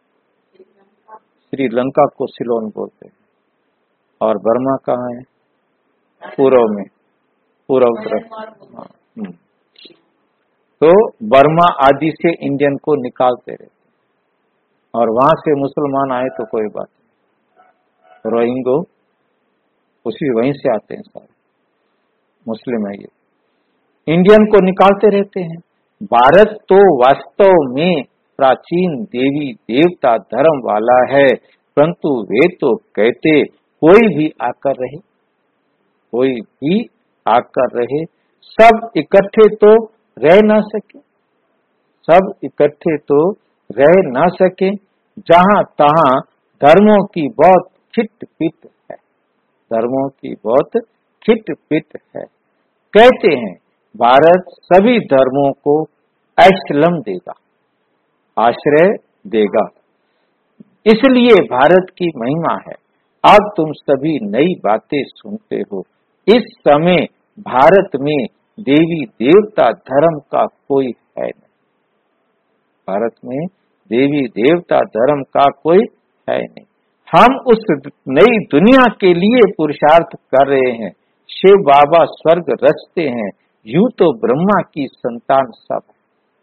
श्रीलंका को सिलोन बोलते हैं। और बर्मा कहाँ है? पूर्व में, पूर्व तरफ। तो बर्मा आदि से इंडियन को निकालते रहते, और वहां से मुसलमान आए तो कोई बात नहीं, रोहिंगो उसी वहीं से आते हैं सारे, मुस्लिम है ये। इंडियन को निकालते रहते हैं। भारत तो वास्तव में प्राचीन देवी देवता धर्म वाला है, परंतु वे तो कहते कोई भी आकर रहे, कोई भी आकर रहे, सब इकट्ठे तो रह ना सके, सब इकट्ठे तो रह ना सके। जहां तहां धर्मों की बहुत खिट-पिट है, धर्मों की बहुत खिट-पिट है। कहते हैं भारत सभी धर्मों को एस्लम देगा, आश्रय देगा, इसलिए भारत की महिमा है। अब तुम सभी नई बातें सुनते हो। इस समय भारत में देवी देवता धर्म का कोई है नहीं, भारत में देवी देवता धर्म का कोई है नहीं। हम उस नई दुनिया के लिए पुरुषार्थ कर रहे हैं। शिव बाबा स्वर्ग रचते हैं, यूं तो ब्रह्मा की संतान सब है,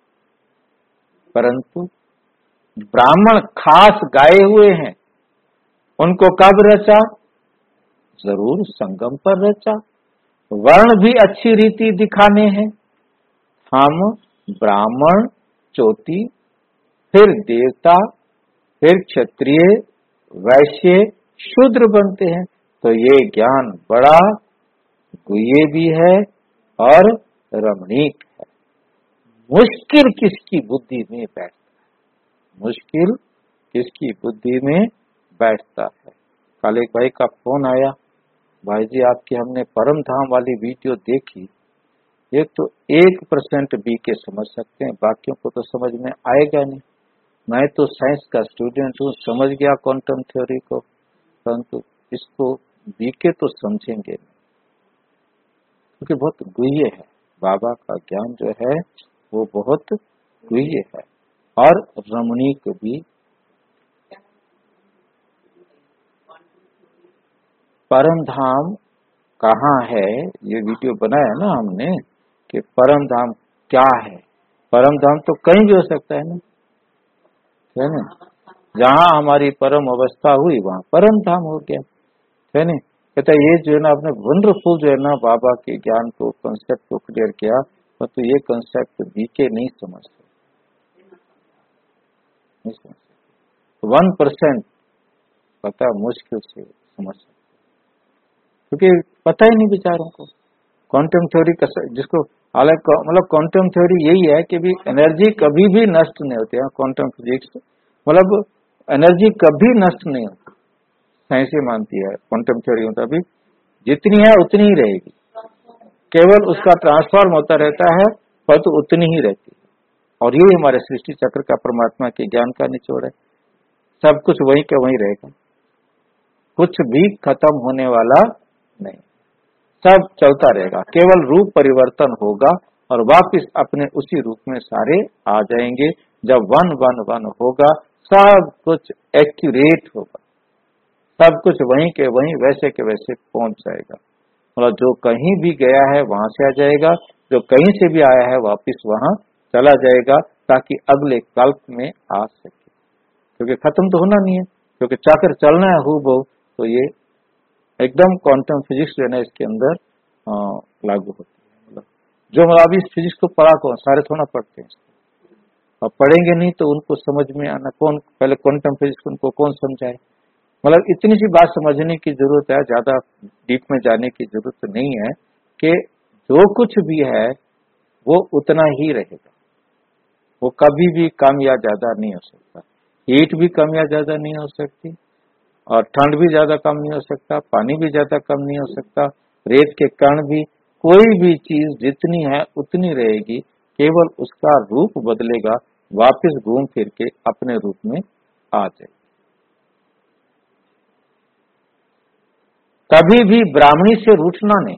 परंतु ब्राह्मण खास गाए हुए हैं, उनको कब रचा? जरूर संगम पर रचा। वर्ण भी अच्छी रीति दिखाने हैं। हम ब्राह्मण, चोटी, फिर देवता, फिर क्षत्रिय, वैश्य, शूद्र बनते हैं। तो ये ज्ञान बड़ा गुह्य भी है और रमणीक है। मुश्किल किसकी बुद्धि में बैठता है, मुश्किल किसकी बुद्धि में बैठता है। कल एक भाई का फोन आया, भाई जी आपकी हमने परम धाम वाली वीडियो देखी, ये तो 1% भी के समझ सकते हैं, बाकियों को तो समझ में आएगा नहीं। मैं तो साइंस का स्टूडेंट हूँ, समझ गया क्वांटम थ्योरी को, परंतु इसको बी के तो समझेंगे नहीं, क्योंकि बहुत गुह्य है। बाबा का ज्ञान जो है वो बहुत गुह्य है और रमणीक भी। परम धाम कहाँ है, ये वीडियो बनाया ना हमने कि परम धाम क्या है। परम धाम तो कहीं भी हो सकता है ना, है ना? जहाँ हमारी परम अवस्था हुई वहाँ परम धाम हो गया, है ना? कहता है ये जो है ना आपने वंडरफुल जो है ना बाबा के ज्ञान को, कंसेप्ट को क्लियर किया, तो ये कंसेप्ट बीके नहीं समझ सकते, 1% पता मुश्किल से समझ सकते, क्योंकि पता ही नहीं बेचारों को क्वांटम थ्योरी का, जिसको हालांकि मतलब क्वांटम थ्योरी यही है कि भी एनर्जी कभी भी नष्ट नहीं होती है। क्वांटम फिजिक्स मतलब एनर्जी कभी नष्ट नहीं होती, साइंस ये मानती है क्वांटम थ्योरी मतलब अभी जितनी है उतनी ही रहेगी, केवल उसका ट्रांसफॉर्म होता रहता है, पर तो उतनी ही रहती है। और यही हमारे सृष्टि चक्र का, परमात्मा के ज्ञान का निचोड़ है। सब कुछ वहीं का वहीं रहेगा, कुछ भी खत्म होने वाला नहीं, सब चलता रहेगा, केवल रूप परिवर्तन होगा और वापस अपने उसी रूप में सारे आ जाएंगे। जब 1-1-1 होगा, सब कुछ एक्यूरेट होगा, सब कुछ वहीं के वहीं वैसे के वैसे पहुंच जाएगा। मतलब जो कहीं भी गया है वहां से आ जाएगा, जो कहीं से भी आया है वापस वहां चला जाएगा, ताकि अगले कल्प में आ सके, क्योंकि खत्म तो होना नहीं है, क्योंकि चक्र चलना है हूबहू। तो ये एकदम क्वांटम फिजिक्स जो है ना इसके अंदर लागू होती है। मतलब जो मतलब इस फिजिक्स को पढ़ा कौन, सारे थोड़ा पढ़ते हैं, और पढ़ेंगे नहीं तो उनको समझ में आना कौन, पहले क्वांटम फिजिक्स उनको कौन समझाए। मतलब इतनी सी बात समझने की जरूरत है, ज्यादा डीप में जाने की जरूरत नहीं है कि जो कुछ भी है वो उतना ही रहेगा, वो कभी भी कम या ज्यादा नहीं हो सकता। हीट भी कम या ज्यादा नहीं हो सकती, और ठंड भी ज्यादा कम नहीं हो सकता, पानी भी ज्यादा कम नहीं हो सकता, रेत के कण भी, कोई भी चीज जितनी है उतनी रहेगी, केवल उसका रूप बदलेगा, वापस घूम फिर के अपने रूप में आ जाएगी। कभी भी ब्राह्मणी से रूठना नहीं,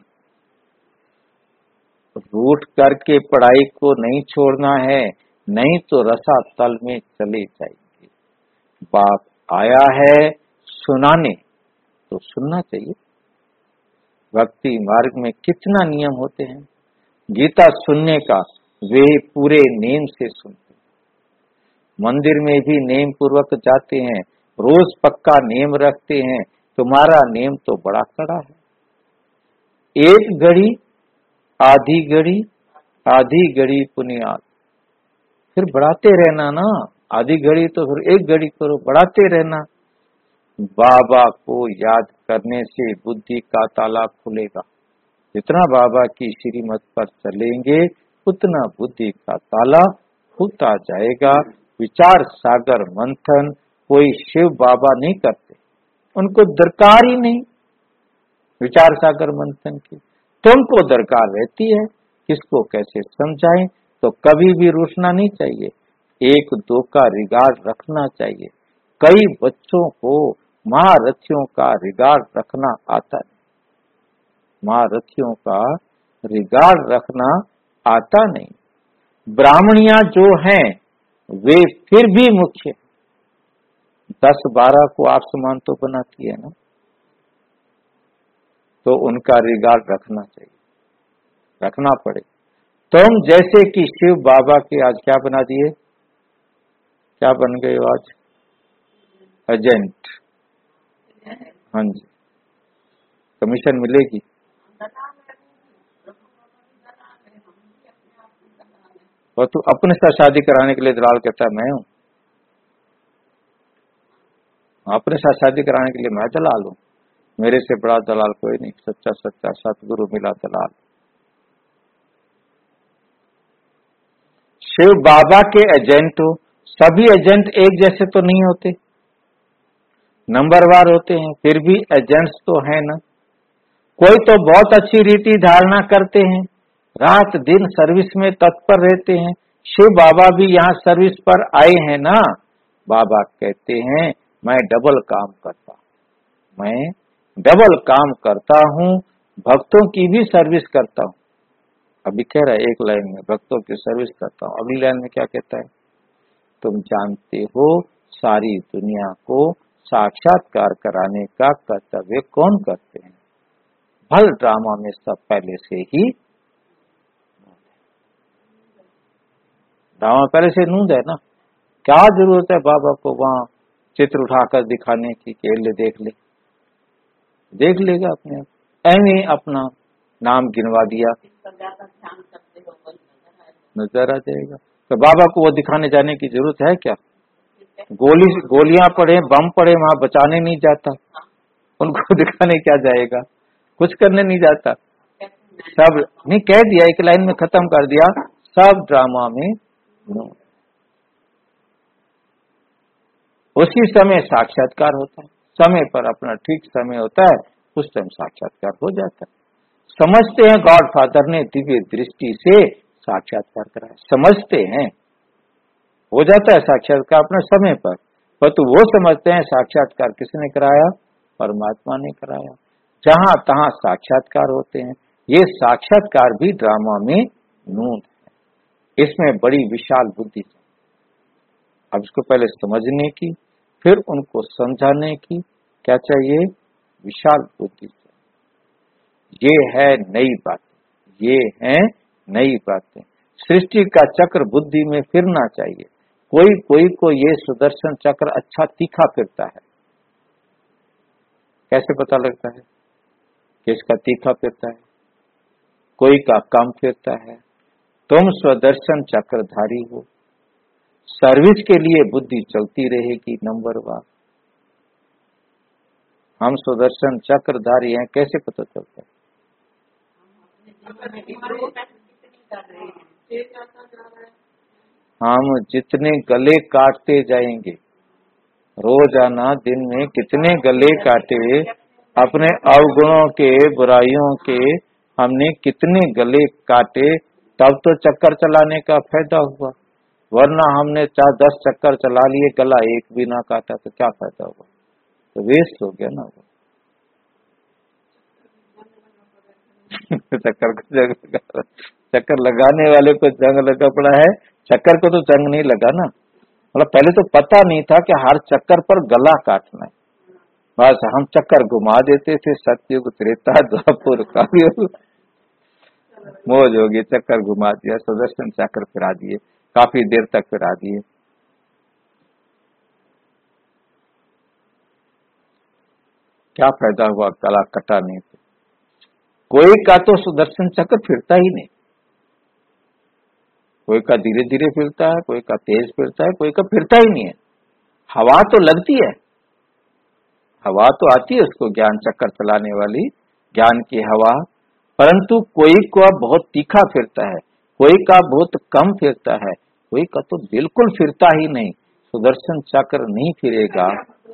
रूठ करके पढ़ाई को नहीं छोड़ना है, नहीं तो रसा तल में चले जाएंगे। बाप आया है सुनाने तो सुनना चाहिए। भक्ति मार्ग में कितना नियम होते हैं, गीता सुनने का वे पूरे नेम से सुनते हैं, मंदिर में भी नेम पूर्वक जाते हैं, रोज पक्का नेम रखते हैं। तुम्हारा नेम तो बड़ा कड़ा है, एक घड़ी, आधी घड़ी, आधी घड़ी पुनियाद, फिर बढ़ाते रहना ना, आधी घड़ी तो फिर 1 घड़ी करो, बढ़ाते रहना। बाबा को याद करने से बुद्धि का ताला खुलेगा। जितना बाबा की श्रीमत पर चलेंगे उतना बुद्धि का ताला खुलता जाएगा। विचार सागर मंथन कोई शिव बाबा नहीं करते, उनको दरकार ही नहीं विचार सागर मंथन की। तुमको दरकार रहती है, किसको कैसे समझाएं। तो कभी भी रूठना नहीं चाहिए, 1-2 का रिगार्ड रखना चाहिए। कई बच्चों को महारथियों का रिगार्ड रखना आता नहीं, महारथियों का रिगार्ड रखना आता नहीं। ब्राह्मणियां जो हैं वे फिर भी मुख्य 10-12 को आप समान तो बनाती है ना, तो उनका रिगार्ड रखना चाहिए, रखना पड़े। तुम जैसे कि शिव बाबा के आज क्या बना दिए, क्या बन गए हो आज, एजेंट। हाँ जी, कमीशन मिलेगी। और तू अपने साथ शादी कराने के लिए दलाल कहता है मैं हूं, अपने साथ शादी कराने के लिए मैं दलाल हूं, मेरे से बड़ा दलाल कोई नहीं, सच्चा सच्चा सतगुरु मिला दलाल। शिव बाबा के एजेंट हो, सभी एजेंट एक जैसे तो नहीं होते, नंबरवार होते हैं, फिर भी एजेंट्स तो है ना। कोई तो बहुत अच्छी रीति धारणा करते हैं, रात दिन सर्विस में तत्पर रहते हैं। शिव बाबा भी यहाँ सर्विस पर आए हैं ना। बाबा कहते हैं मैं डबल काम करता हूँ, मैं डबल काम करता हूँ, भक्तों की भी सर्विस करता हूँ। अभी कह रहा है एक लाइन में भक्तों की सर्विस करता हूँ, अगली लाइन में क्या कहता है, तुम जानते हो सारी दुनिया को साक्षात्कार कराने का कर्तव्य कौन करते हैं, भल ड्रामा में सब पहले से ही, ड्रामा पहले से नूंद है ना, क्या जरूरत है बाबा को वहां चित्र उठाकर दिखाने की, केले देख ले, देख लेगा अपने आप। ऐਵੇਂ अपना नाम गिनवा दिया, नजर आ जाएगा। तो बाबा को वो दिखाने जाने की जरूरत है क्या, गोलियां पड़े बम पड़े वहां बचाने नहीं जाता, उनको दिखाने क्या जाएगा, कुछ करने नहीं जाता, सब नहीं कह दिया, एक लाइन में खत्म कर दिया, सब ड्रामा में उसी समय साक्षात्कार होता है, समय पर अपना ठीक समय होता है, उस टाइम साक्षात्कार हो जाता है। समझते हैं गॉड फादर ने दिव्य दृष्टि से साक्षात्कार कराया, समझते हैं हो जाता है साक्षात्कार अपने समय पर, परंतु वो समझते हैं साक्षात्कार किसने कराया, परमात्मा ने कराया। जहां तहां साक्षात्कार होते हैं, ये साक्षात्कार भी ड्रामा में नूंद है, इसमें बड़ी विशाल बुद्धि है। अब इसको पहले समझने की, फिर उनको समझाने की क्या चाहिए, विशाल बुद्धि चाहिए। ये है नई बात, ये है नई बातें। सृष्टि का चक्र बुद्धि में फिरना चाहिए। कोई कोई को ये सुदर्शन चक्र अच्छा तीखा फिरता है, कैसे पता लगता है कि इसका तीखा फिरता है, कोई का कम फिरता है। तुम स्वदर्शन चक्रधारी हो, सर्विस के लिए बुद्धि चलती रहेगी नंबर 1। हम सुदर्शन चक्रधारी हैं, कैसे पता चलता है, हम जितने गले काटते जाएंगे, रोजाना दिन में कितने गले काटे, अपने अवगुणों के बुराइयों के हमने कितने गले काटे, तब तो चक्कर चलाने का फायदा हुआ, वरना हमने 4-10 चक्कर चला लिए, गला एक भी ना काटा तो क्या फायदा हुआ, तो वेस्ट हो गया ना वो। चक्कर लगाने वाले को जंग लगा पड़ा है, चक्कर को तो जंग नहीं लगा ना, मतलब पहले तो पता नहीं था कि हर चक्कर पर गला काटना है, बस हम चक्कर घुमा देते थे, सतयुग त्रेता द्वापर कलयुग, मौज हो गई, चक्कर घुमा दिया, सुदर्शन चक्र फिरा दिए, काफी देर तक फिरा दिए। क्या फायदा हुआ गला कटाने से, कोई का तो सुदर्शन चक्र फिरता ही नहीं, कोई का धीरे धीरे फिरता है, कोई का तेज फिरता है, कोई का फिरता ही नहीं है। हवा तो लगती है, हवा तो आती है उसको, ज्ञान चक्कर चलाने वाली ज्ञान की हवा, परंतु कोई का बहुत तीखा फिरता है, कोई का बहुत कम फिरता है, कोई का तो बिल्कुल फिरता ही नहीं। सुदर्शन चक्र नहीं फिरेगा।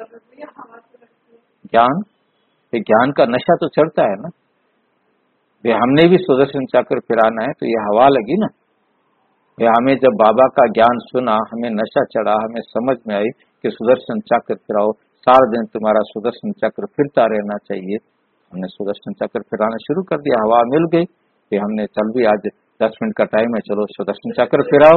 ज्ञान का नशा तो चढ़ता है ना। हमने भी सुदर्शन चक्र फिराना है तो ये हवा लगी ना। हमें जब बाबा का ज्ञान सुना, हमें नशा चढ़ा, हमें समझ में आई कि सुदर्शन चक्र फिराओ, सारा दिन तुम्हारा सुदर्शन चक्र फिरता रहना चाहिए। हमने सुदर्शन चक्र फिराना शुरू कर दिया, हवा मिल गई कि हमने चल भी आज 10 मिनट का टाइम है, चलो सुदर्शन चक्र फिराओ।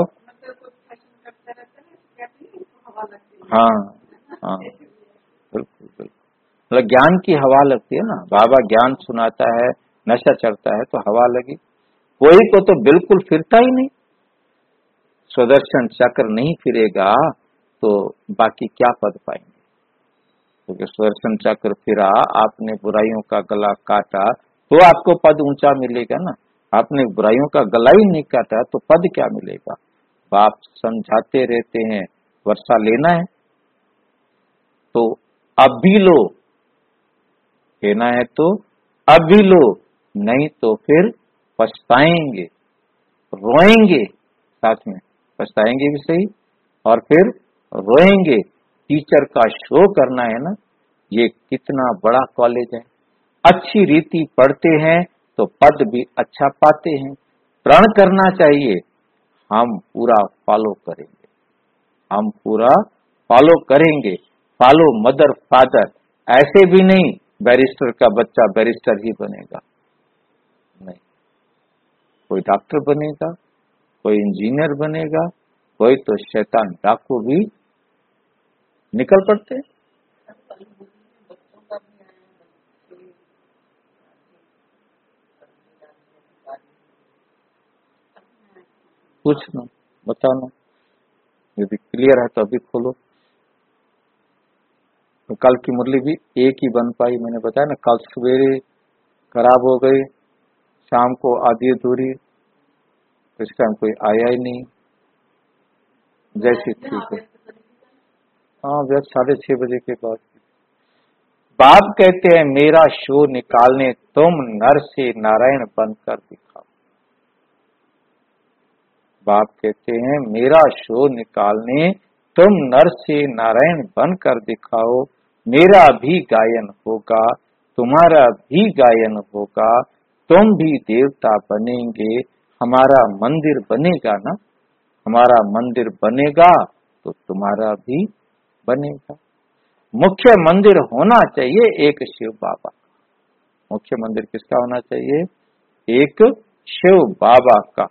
हाँ हाँ, बिल्कुल बिल्कुल। मतलब ज्ञान की हवा लगती है ना। बाबा ज्ञान सुनाता है, नशा चढ़ता है तो हवा लगी। कोई को तो बिल्कुल फिरता ही नहीं। सुदर्शन चक्र नहीं फिरेगा तो बाकी क्या पद पाएंगे? क्योंकि सुदर्शन चक्र फिरा, आपने बुराइयों का गला काटा तो आपको पद ऊंचा मिलेगा ना। आपने बुराइयों का गला ही नहीं काटा तो पद क्या मिलेगा? बाप समझाते रहते हैं, वर्षा लेना है तो अब भी लो, लेना है तो अब भी लो, नहीं तो फिर पछताएंगे, रोएंगे, साथ में पछताएंगे भी सही और फिर रोएंगे। टीचर का शो करना है ना। ये कितना बड़ा कॉलेज है, अच्छी रीति पढ़ते हैं तो पद भी अच्छा पाते हैं। प्रण करना चाहिए, हम पूरा फॉलो करेंगे, हम पूरा फॉलो करेंगे। फॉलो मदर फादर, ऐसे भी नहीं बैरिस्टर का बच्चा बैरिस्टर ही बनेगा, नहीं, कोई डॉक्टर बनेगा, कोई इंजीनियर बनेगा, कोई तो शैतान डाकू भी निकल पड़ते हैं। पूछना, बताना, यदि क्लियर है तो अभी खोलो। तो कल की मुरली भी एक ही बन पाई, मैंने बताया ना। कल सवेरे खराब हो गई, शाम को आधी अधूरी, इस टाइम कोई आया ही नहीं, जैसी ठीक है। हाँ, व्यस्त 6:30 बजे के बाद। बाप कहते हैं मेरा शो निकालने तुम नर से नारायण बनकर दिखाओ। बाप कहते हैं मेरा शो निकालने तुम नर से नारायण बनकर दिखाओ। मेरा भी गायन होगा, तुम्हारा भी गायन होगा, तुम भी देवता बनेंगे, हमारा मंदिर बनेगा ना। हमारा मंदिर बनेगा तो तुम्हारा भी बनेगा। मुख्य मंदिर होना चाहिए एक शिव बाबा। मुख्य मंदिर किसका होना चाहिए? एक शिव बाबा का।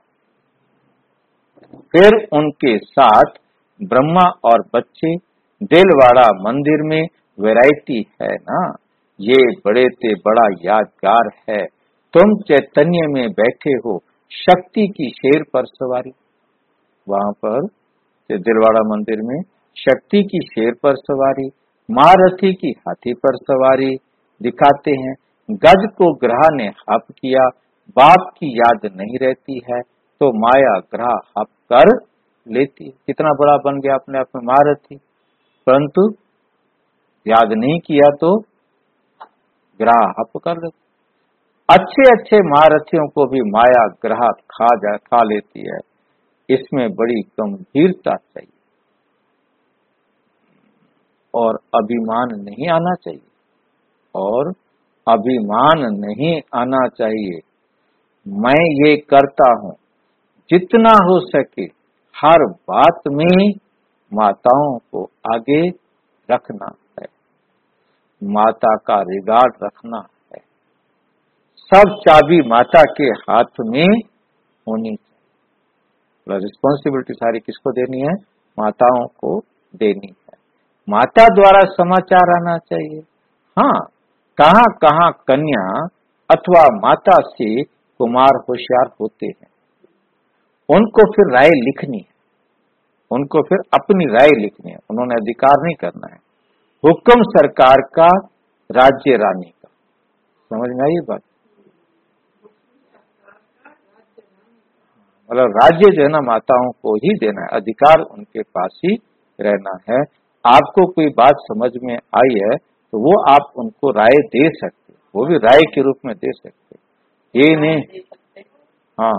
फिर उनके साथ ब्रह्मा और बच्चे। दिलवाड़ा मंदिर में वैरायटी है ना, ये बड़े ते बड़ा यादगार है। तुम चैतन्य में बैठे हो, शक्ति की शेर पर सवारी। वहां पर दिलवाड़ा मंदिर में शक्ति की शेर पर सवारी, महारथी की हाथी पर सवारी दिखाते हैं। गज को ग्रह ने हप किया, बाप की याद नहीं रहती है तो माया ग्रह हप कर लेती है। कितना बड़ा बन गया अपने आप में महारथी, परंतु याद नहीं किया तो ग्रह हप कर लेती। अच्छे अच्छे महारथियों को भी माया ग्रह खा लेती है। इसमें बड़ी गंभीरता चाहिए और अभिमान नहीं आना चाहिए, और अभिमान नहीं आना चाहिए। मैं ये करता हूं, जितना हो सके हर बात में माताओं को आगे रखना है, माता का रिगार्ड रखना है। सब चाबी माता के हाथ में होनी चाहिए। रिस्पॉन्सिबिलिटी सारी किसको देनी है? माताओं को देनी है। माता द्वारा समाचार आना चाहिए। हाँ, कहाँ कहाँ कन्या अथवा माता से कुमार होशियार होते हैं, उनको फिर राय लिखनी है, उनको फिर अपनी राय लिखनी है। उन्होंने अधिकार नहीं करना है। हुक्म सरकार का, राज्य रानी का। समझ में आई बात? मतलब राज्य जो है ना माताओं को ही देना है, अधिकार उनके पास ही रहना है। आपको कोई बात समझ में आई है तो वो आप उनको राय दे सकते, वो भी राय के रूप में दे सकते, ये नहीं। हाँ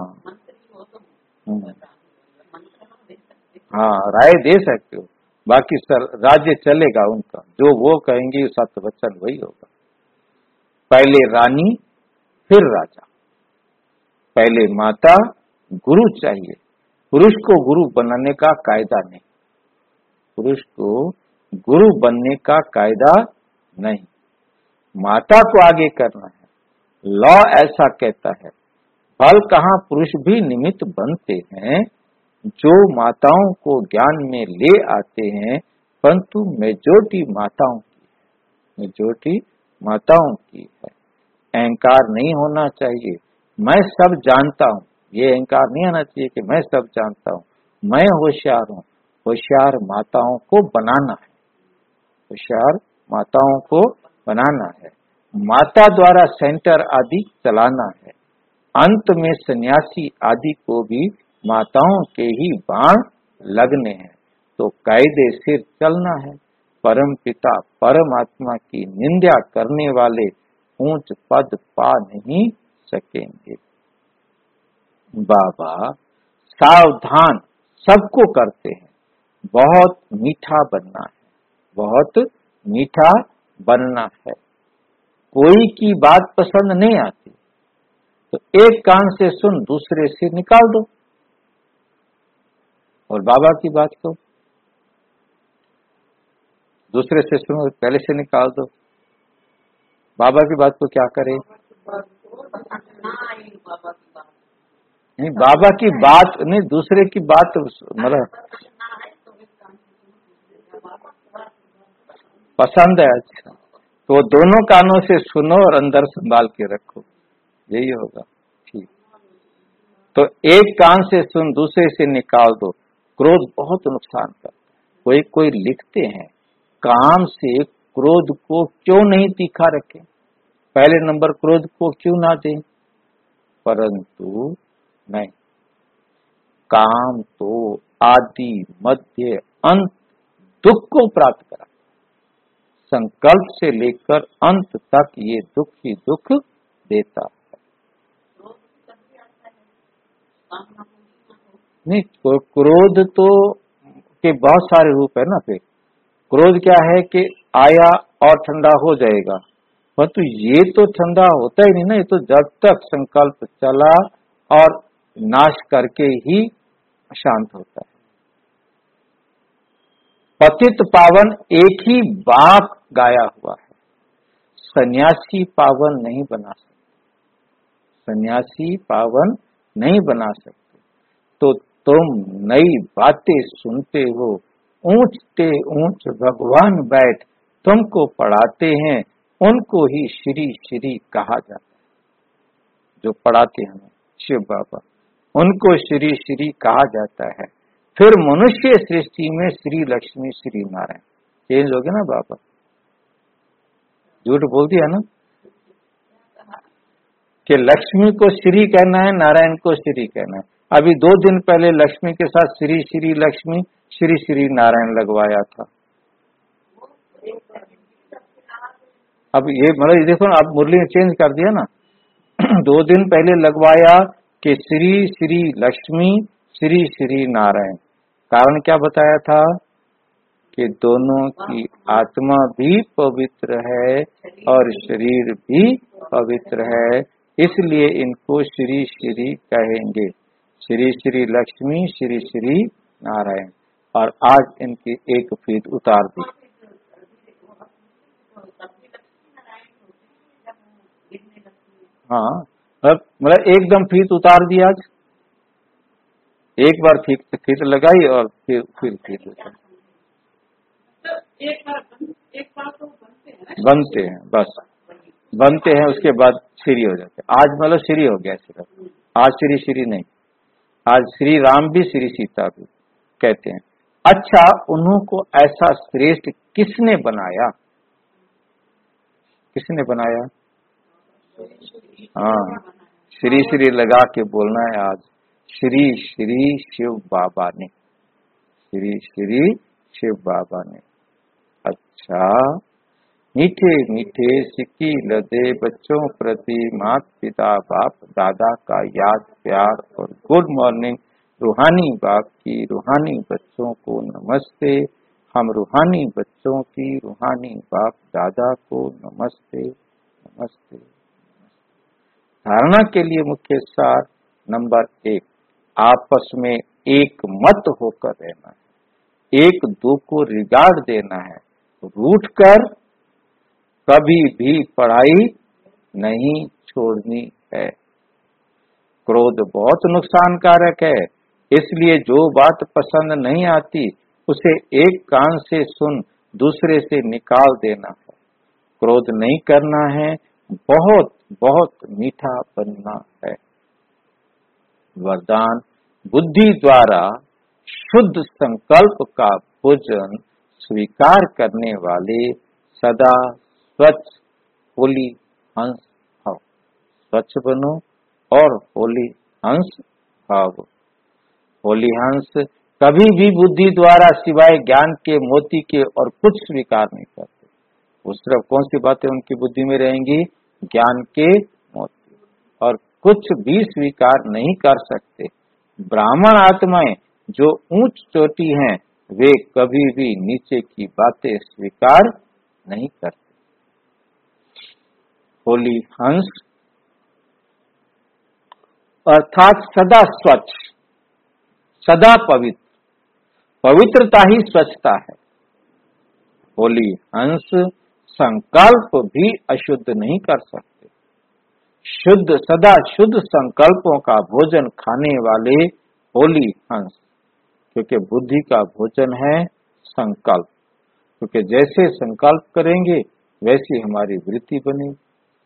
हाँ, राय दे सकते हो, बाकी सर राज्य चलेगा उनका, जो वो कहेंगे सत्य वचन वही होगा। पहले रानी फिर राजा, पहले माता, गुरु चाहिए। पुरुष को गुरु बनाने का कायदा नहीं, पुरुष को गुरु बनने का कायदा नहीं, माता को आगे करना है। लॉ ऐसा कहता है, फल कहाँ पुरुष भी निमित्त बनते हैं, जो माताओं को ज्ञान में ले आते हैं, परंतु मेजोरिटी माताओं की है, मेजोरिटी माताओं की है। अहंकार नहीं होना चाहिए, मैं सब जानता हूँ, ये अहंकार नहीं आना चाहिए कि मैं सब जानता हूँ, मैं होशियार हूँ। होशियार माताओं को बनाना है, होशियार माताओं को बनाना है, माता द्वारा सेंटर आदि चलाना है। अंत में सन्यासी आदि को भी माताओं के ही बाण लगने हैं, तो कायदे सिर चलना है। परम पिता परमात्मा की निंदा करने वाले ऊंच पद पा नहीं सकेंगे। बाबा सावधान सबको करते हैं, बहुत मीठा बनना है, बहुत मीठा बनना है। कोई की बात पसंद नहीं आती तो एक कान से सुन दूसरे से निकाल दो, और बाबा की बात को दूसरे से सुनो पहले से निकाल दो। बाबा की बात को क्या करे? नहीं, बाबा की बात नहीं, दूसरे की बात, मतलब पसंद है, अच्छा तो दोनों कानों से सुनो और अंदर संभाल के रखो, यही होगा। ठीक, तो एक कान से सुन दूसरे से निकाल दो। क्रोध बहुत नुकसान करता है। कोई कोई लिखते हैं, काम से क्रोध को क्यों नहीं तीखा रखें, पहले नंबर क्रोध को क्यों ना दें, परंतु नहीं, काम तो आदि मध्य अंत दुख को प्राप्त करा, संकल्प से लेकर अंत तक ये दुख ही दुख देता है। नहीं, क्रोध तो के बहुत सारे रूप है ना। फिर क्रोध क्या है कि आया और ठंडा हो जाएगा, परंतु ये तो ठंडा होता ही नहीं ना, ये तो जब तक संकल्प चला और नाश करके ही शांत होता है। पतित पावन एक ही बाप गाया हुआ है, सन्यासी पावन नहीं बना सकते, सन्यासी पावन नहीं बना सकते। तो तुम नई बातें सुनते हो, ऊंचते ऊंच भगवान बैठ तुमको पढ़ाते हैं, उनको ही श्री श्री कहा जाता है। जो पढ़ाते हैं शिव बाबा, उनको श्री श्री कहा जाता है। फिर मनुष्य सृष्टि में श्री लक्ष्मी श्री नारायण चेंज हो गया ना। बाबा झूठ बोल दिया ना कि लक्ष्मी को श्री कहना है, नारायण को श्री कहना है। अभी 2 दिन पहले लक्ष्मी के साथ श्री श्री लक्ष्मी श्री श्री नारायण लगवाया था। अब ये मतलब देखो ना, अब मुरली ने चेंज कर दिया ना। 2 दिन पहले लगवाया कि श्री श्री लक्ष्मी श्री श्री नारायण। कारण क्या बताया था कि दोनों की आत्मा भी पवित्र है और शरीर भी पवित्र है, इसलिए इनको श्री श्री कहेंगे, श्री श्री लक्ष्मी श्री श्री नारायण। और आज इनकी एक फीत उतार दी। हाँ, मतलब एकदम फीत उतार दी। आज एक बार फीत लगाई और फिर फीत उतार। बनते हैं, बस बनते हैं, उसके बाद श्री हो जाते हैं। आज मतलब श्री हो गया सिर्फ, आज श्री श्री नहीं, आज श्री राम भी श्री सीता भी कहते हैं। अच्छा, उन्हों को ऐसा श्रेष्ठ किसने बनाया? किसने बनाया? हाँ, श्री श्री लगा के बोलना है आज। श्री श्री शिव बाबा ने, श्री श्री शिव बाबा ने। अच्छा, मीठे मीठे सिक्की लदे बच्चों प्रति माता पिता बाप दादा का याद प्यार और गुड मॉर्निंग। रूहानी बाप की रूहानी बच्चों को नमस्ते। हम रूहानी बच्चों की रूहानी बाप दादा को नमस्ते नमस्ते। धारणा के लिए मुख्य सार नंबर 1, आपस में एक मत होकर रहना है, एक दो को रिगार्ड देना है, रूठ कर कभी भी पढ़ाई नहीं छोड़नी है। क्रोध बहुत नुकसानकारक है, इसलिए जो बात पसंद नहीं आती उसे एक कान से सुन दूसरे से निकाल देना है। क्रोध नहीं करना है, बहुत बहुत मीठा बनना है। वरदान, बुद्धि द्वारा शुद्ध संकल्प का भोजन स्वीकार करने वाले सदा स्वच्छ होली हंस भव। स्वच्छ बनो और होली हंस भव। होली हंस कभी भी बुद्धि द्वारा सिवाय ज्ञान के, मोती के और कुछ स्वीकार नहीं करते। उस तरफ कौन सी बातें उनकी बुद्धि में रहेंगी? ज्ञान के, मोती और कुछ भी स्वीकार नहीं कर सकते। ब्राह्मण आत्माएं जो ऊंच चोटी हैं, वे कभी भी नीचे की बातें स्वीकार नहीं करते। होली हंस अर्थात सदा स्वच्छ, सदा पवित्र। पवित्रता ही स्वच्छता है। होली हंस संकल्प भी अशुद्ध नहीं कर सकते। शुद्ध, सदा शुद्ध संकल्पों का भोजन खाने वाले होली हंस, क्योंकि बुद्धि का भोजन है संकल्प। क्योंकि जैसे संकल्प करेंगे वैसी हमारी वृत्ति बनेगी।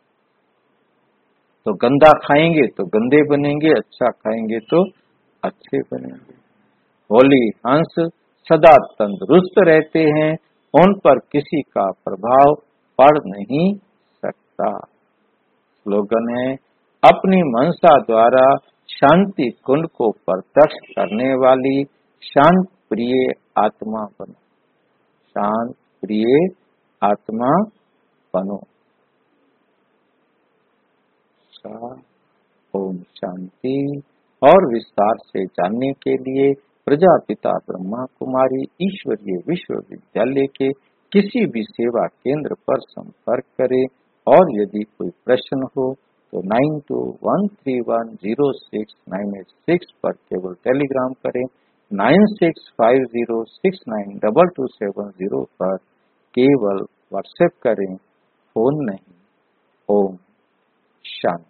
तो गंदा खाएंगे तो गंदे बनेंगे, अच्छा खाएंगे तो अच्छे बनेंगे। होली हंस सदा तंदुरुस्त रहते हैं, उन पर किसी का प्रभाव पड़ नहीं सकता। स्लोगन है, अपनी मनसा द्वारा शांति कुंड को प्रत्यक्ष करने वाली शांत प्रिय आत्मा बनो। शांत प्रिय आत्मा बनो। ओम शांति। और विस्तार से जानने के लिए प्रजापिता ब्रह्मा कुमारी ईश्वरीय विश्वविद्यालय के किसी भी सेवा केंद्र पर संपर्क करें। और यदि कोई प्रश्न हो तो 9213106986 पर केवल टेलीग्राम करें। 9650692270 पर केवल व्हाट्सएप करें, फोन नहीं। ओम शांति।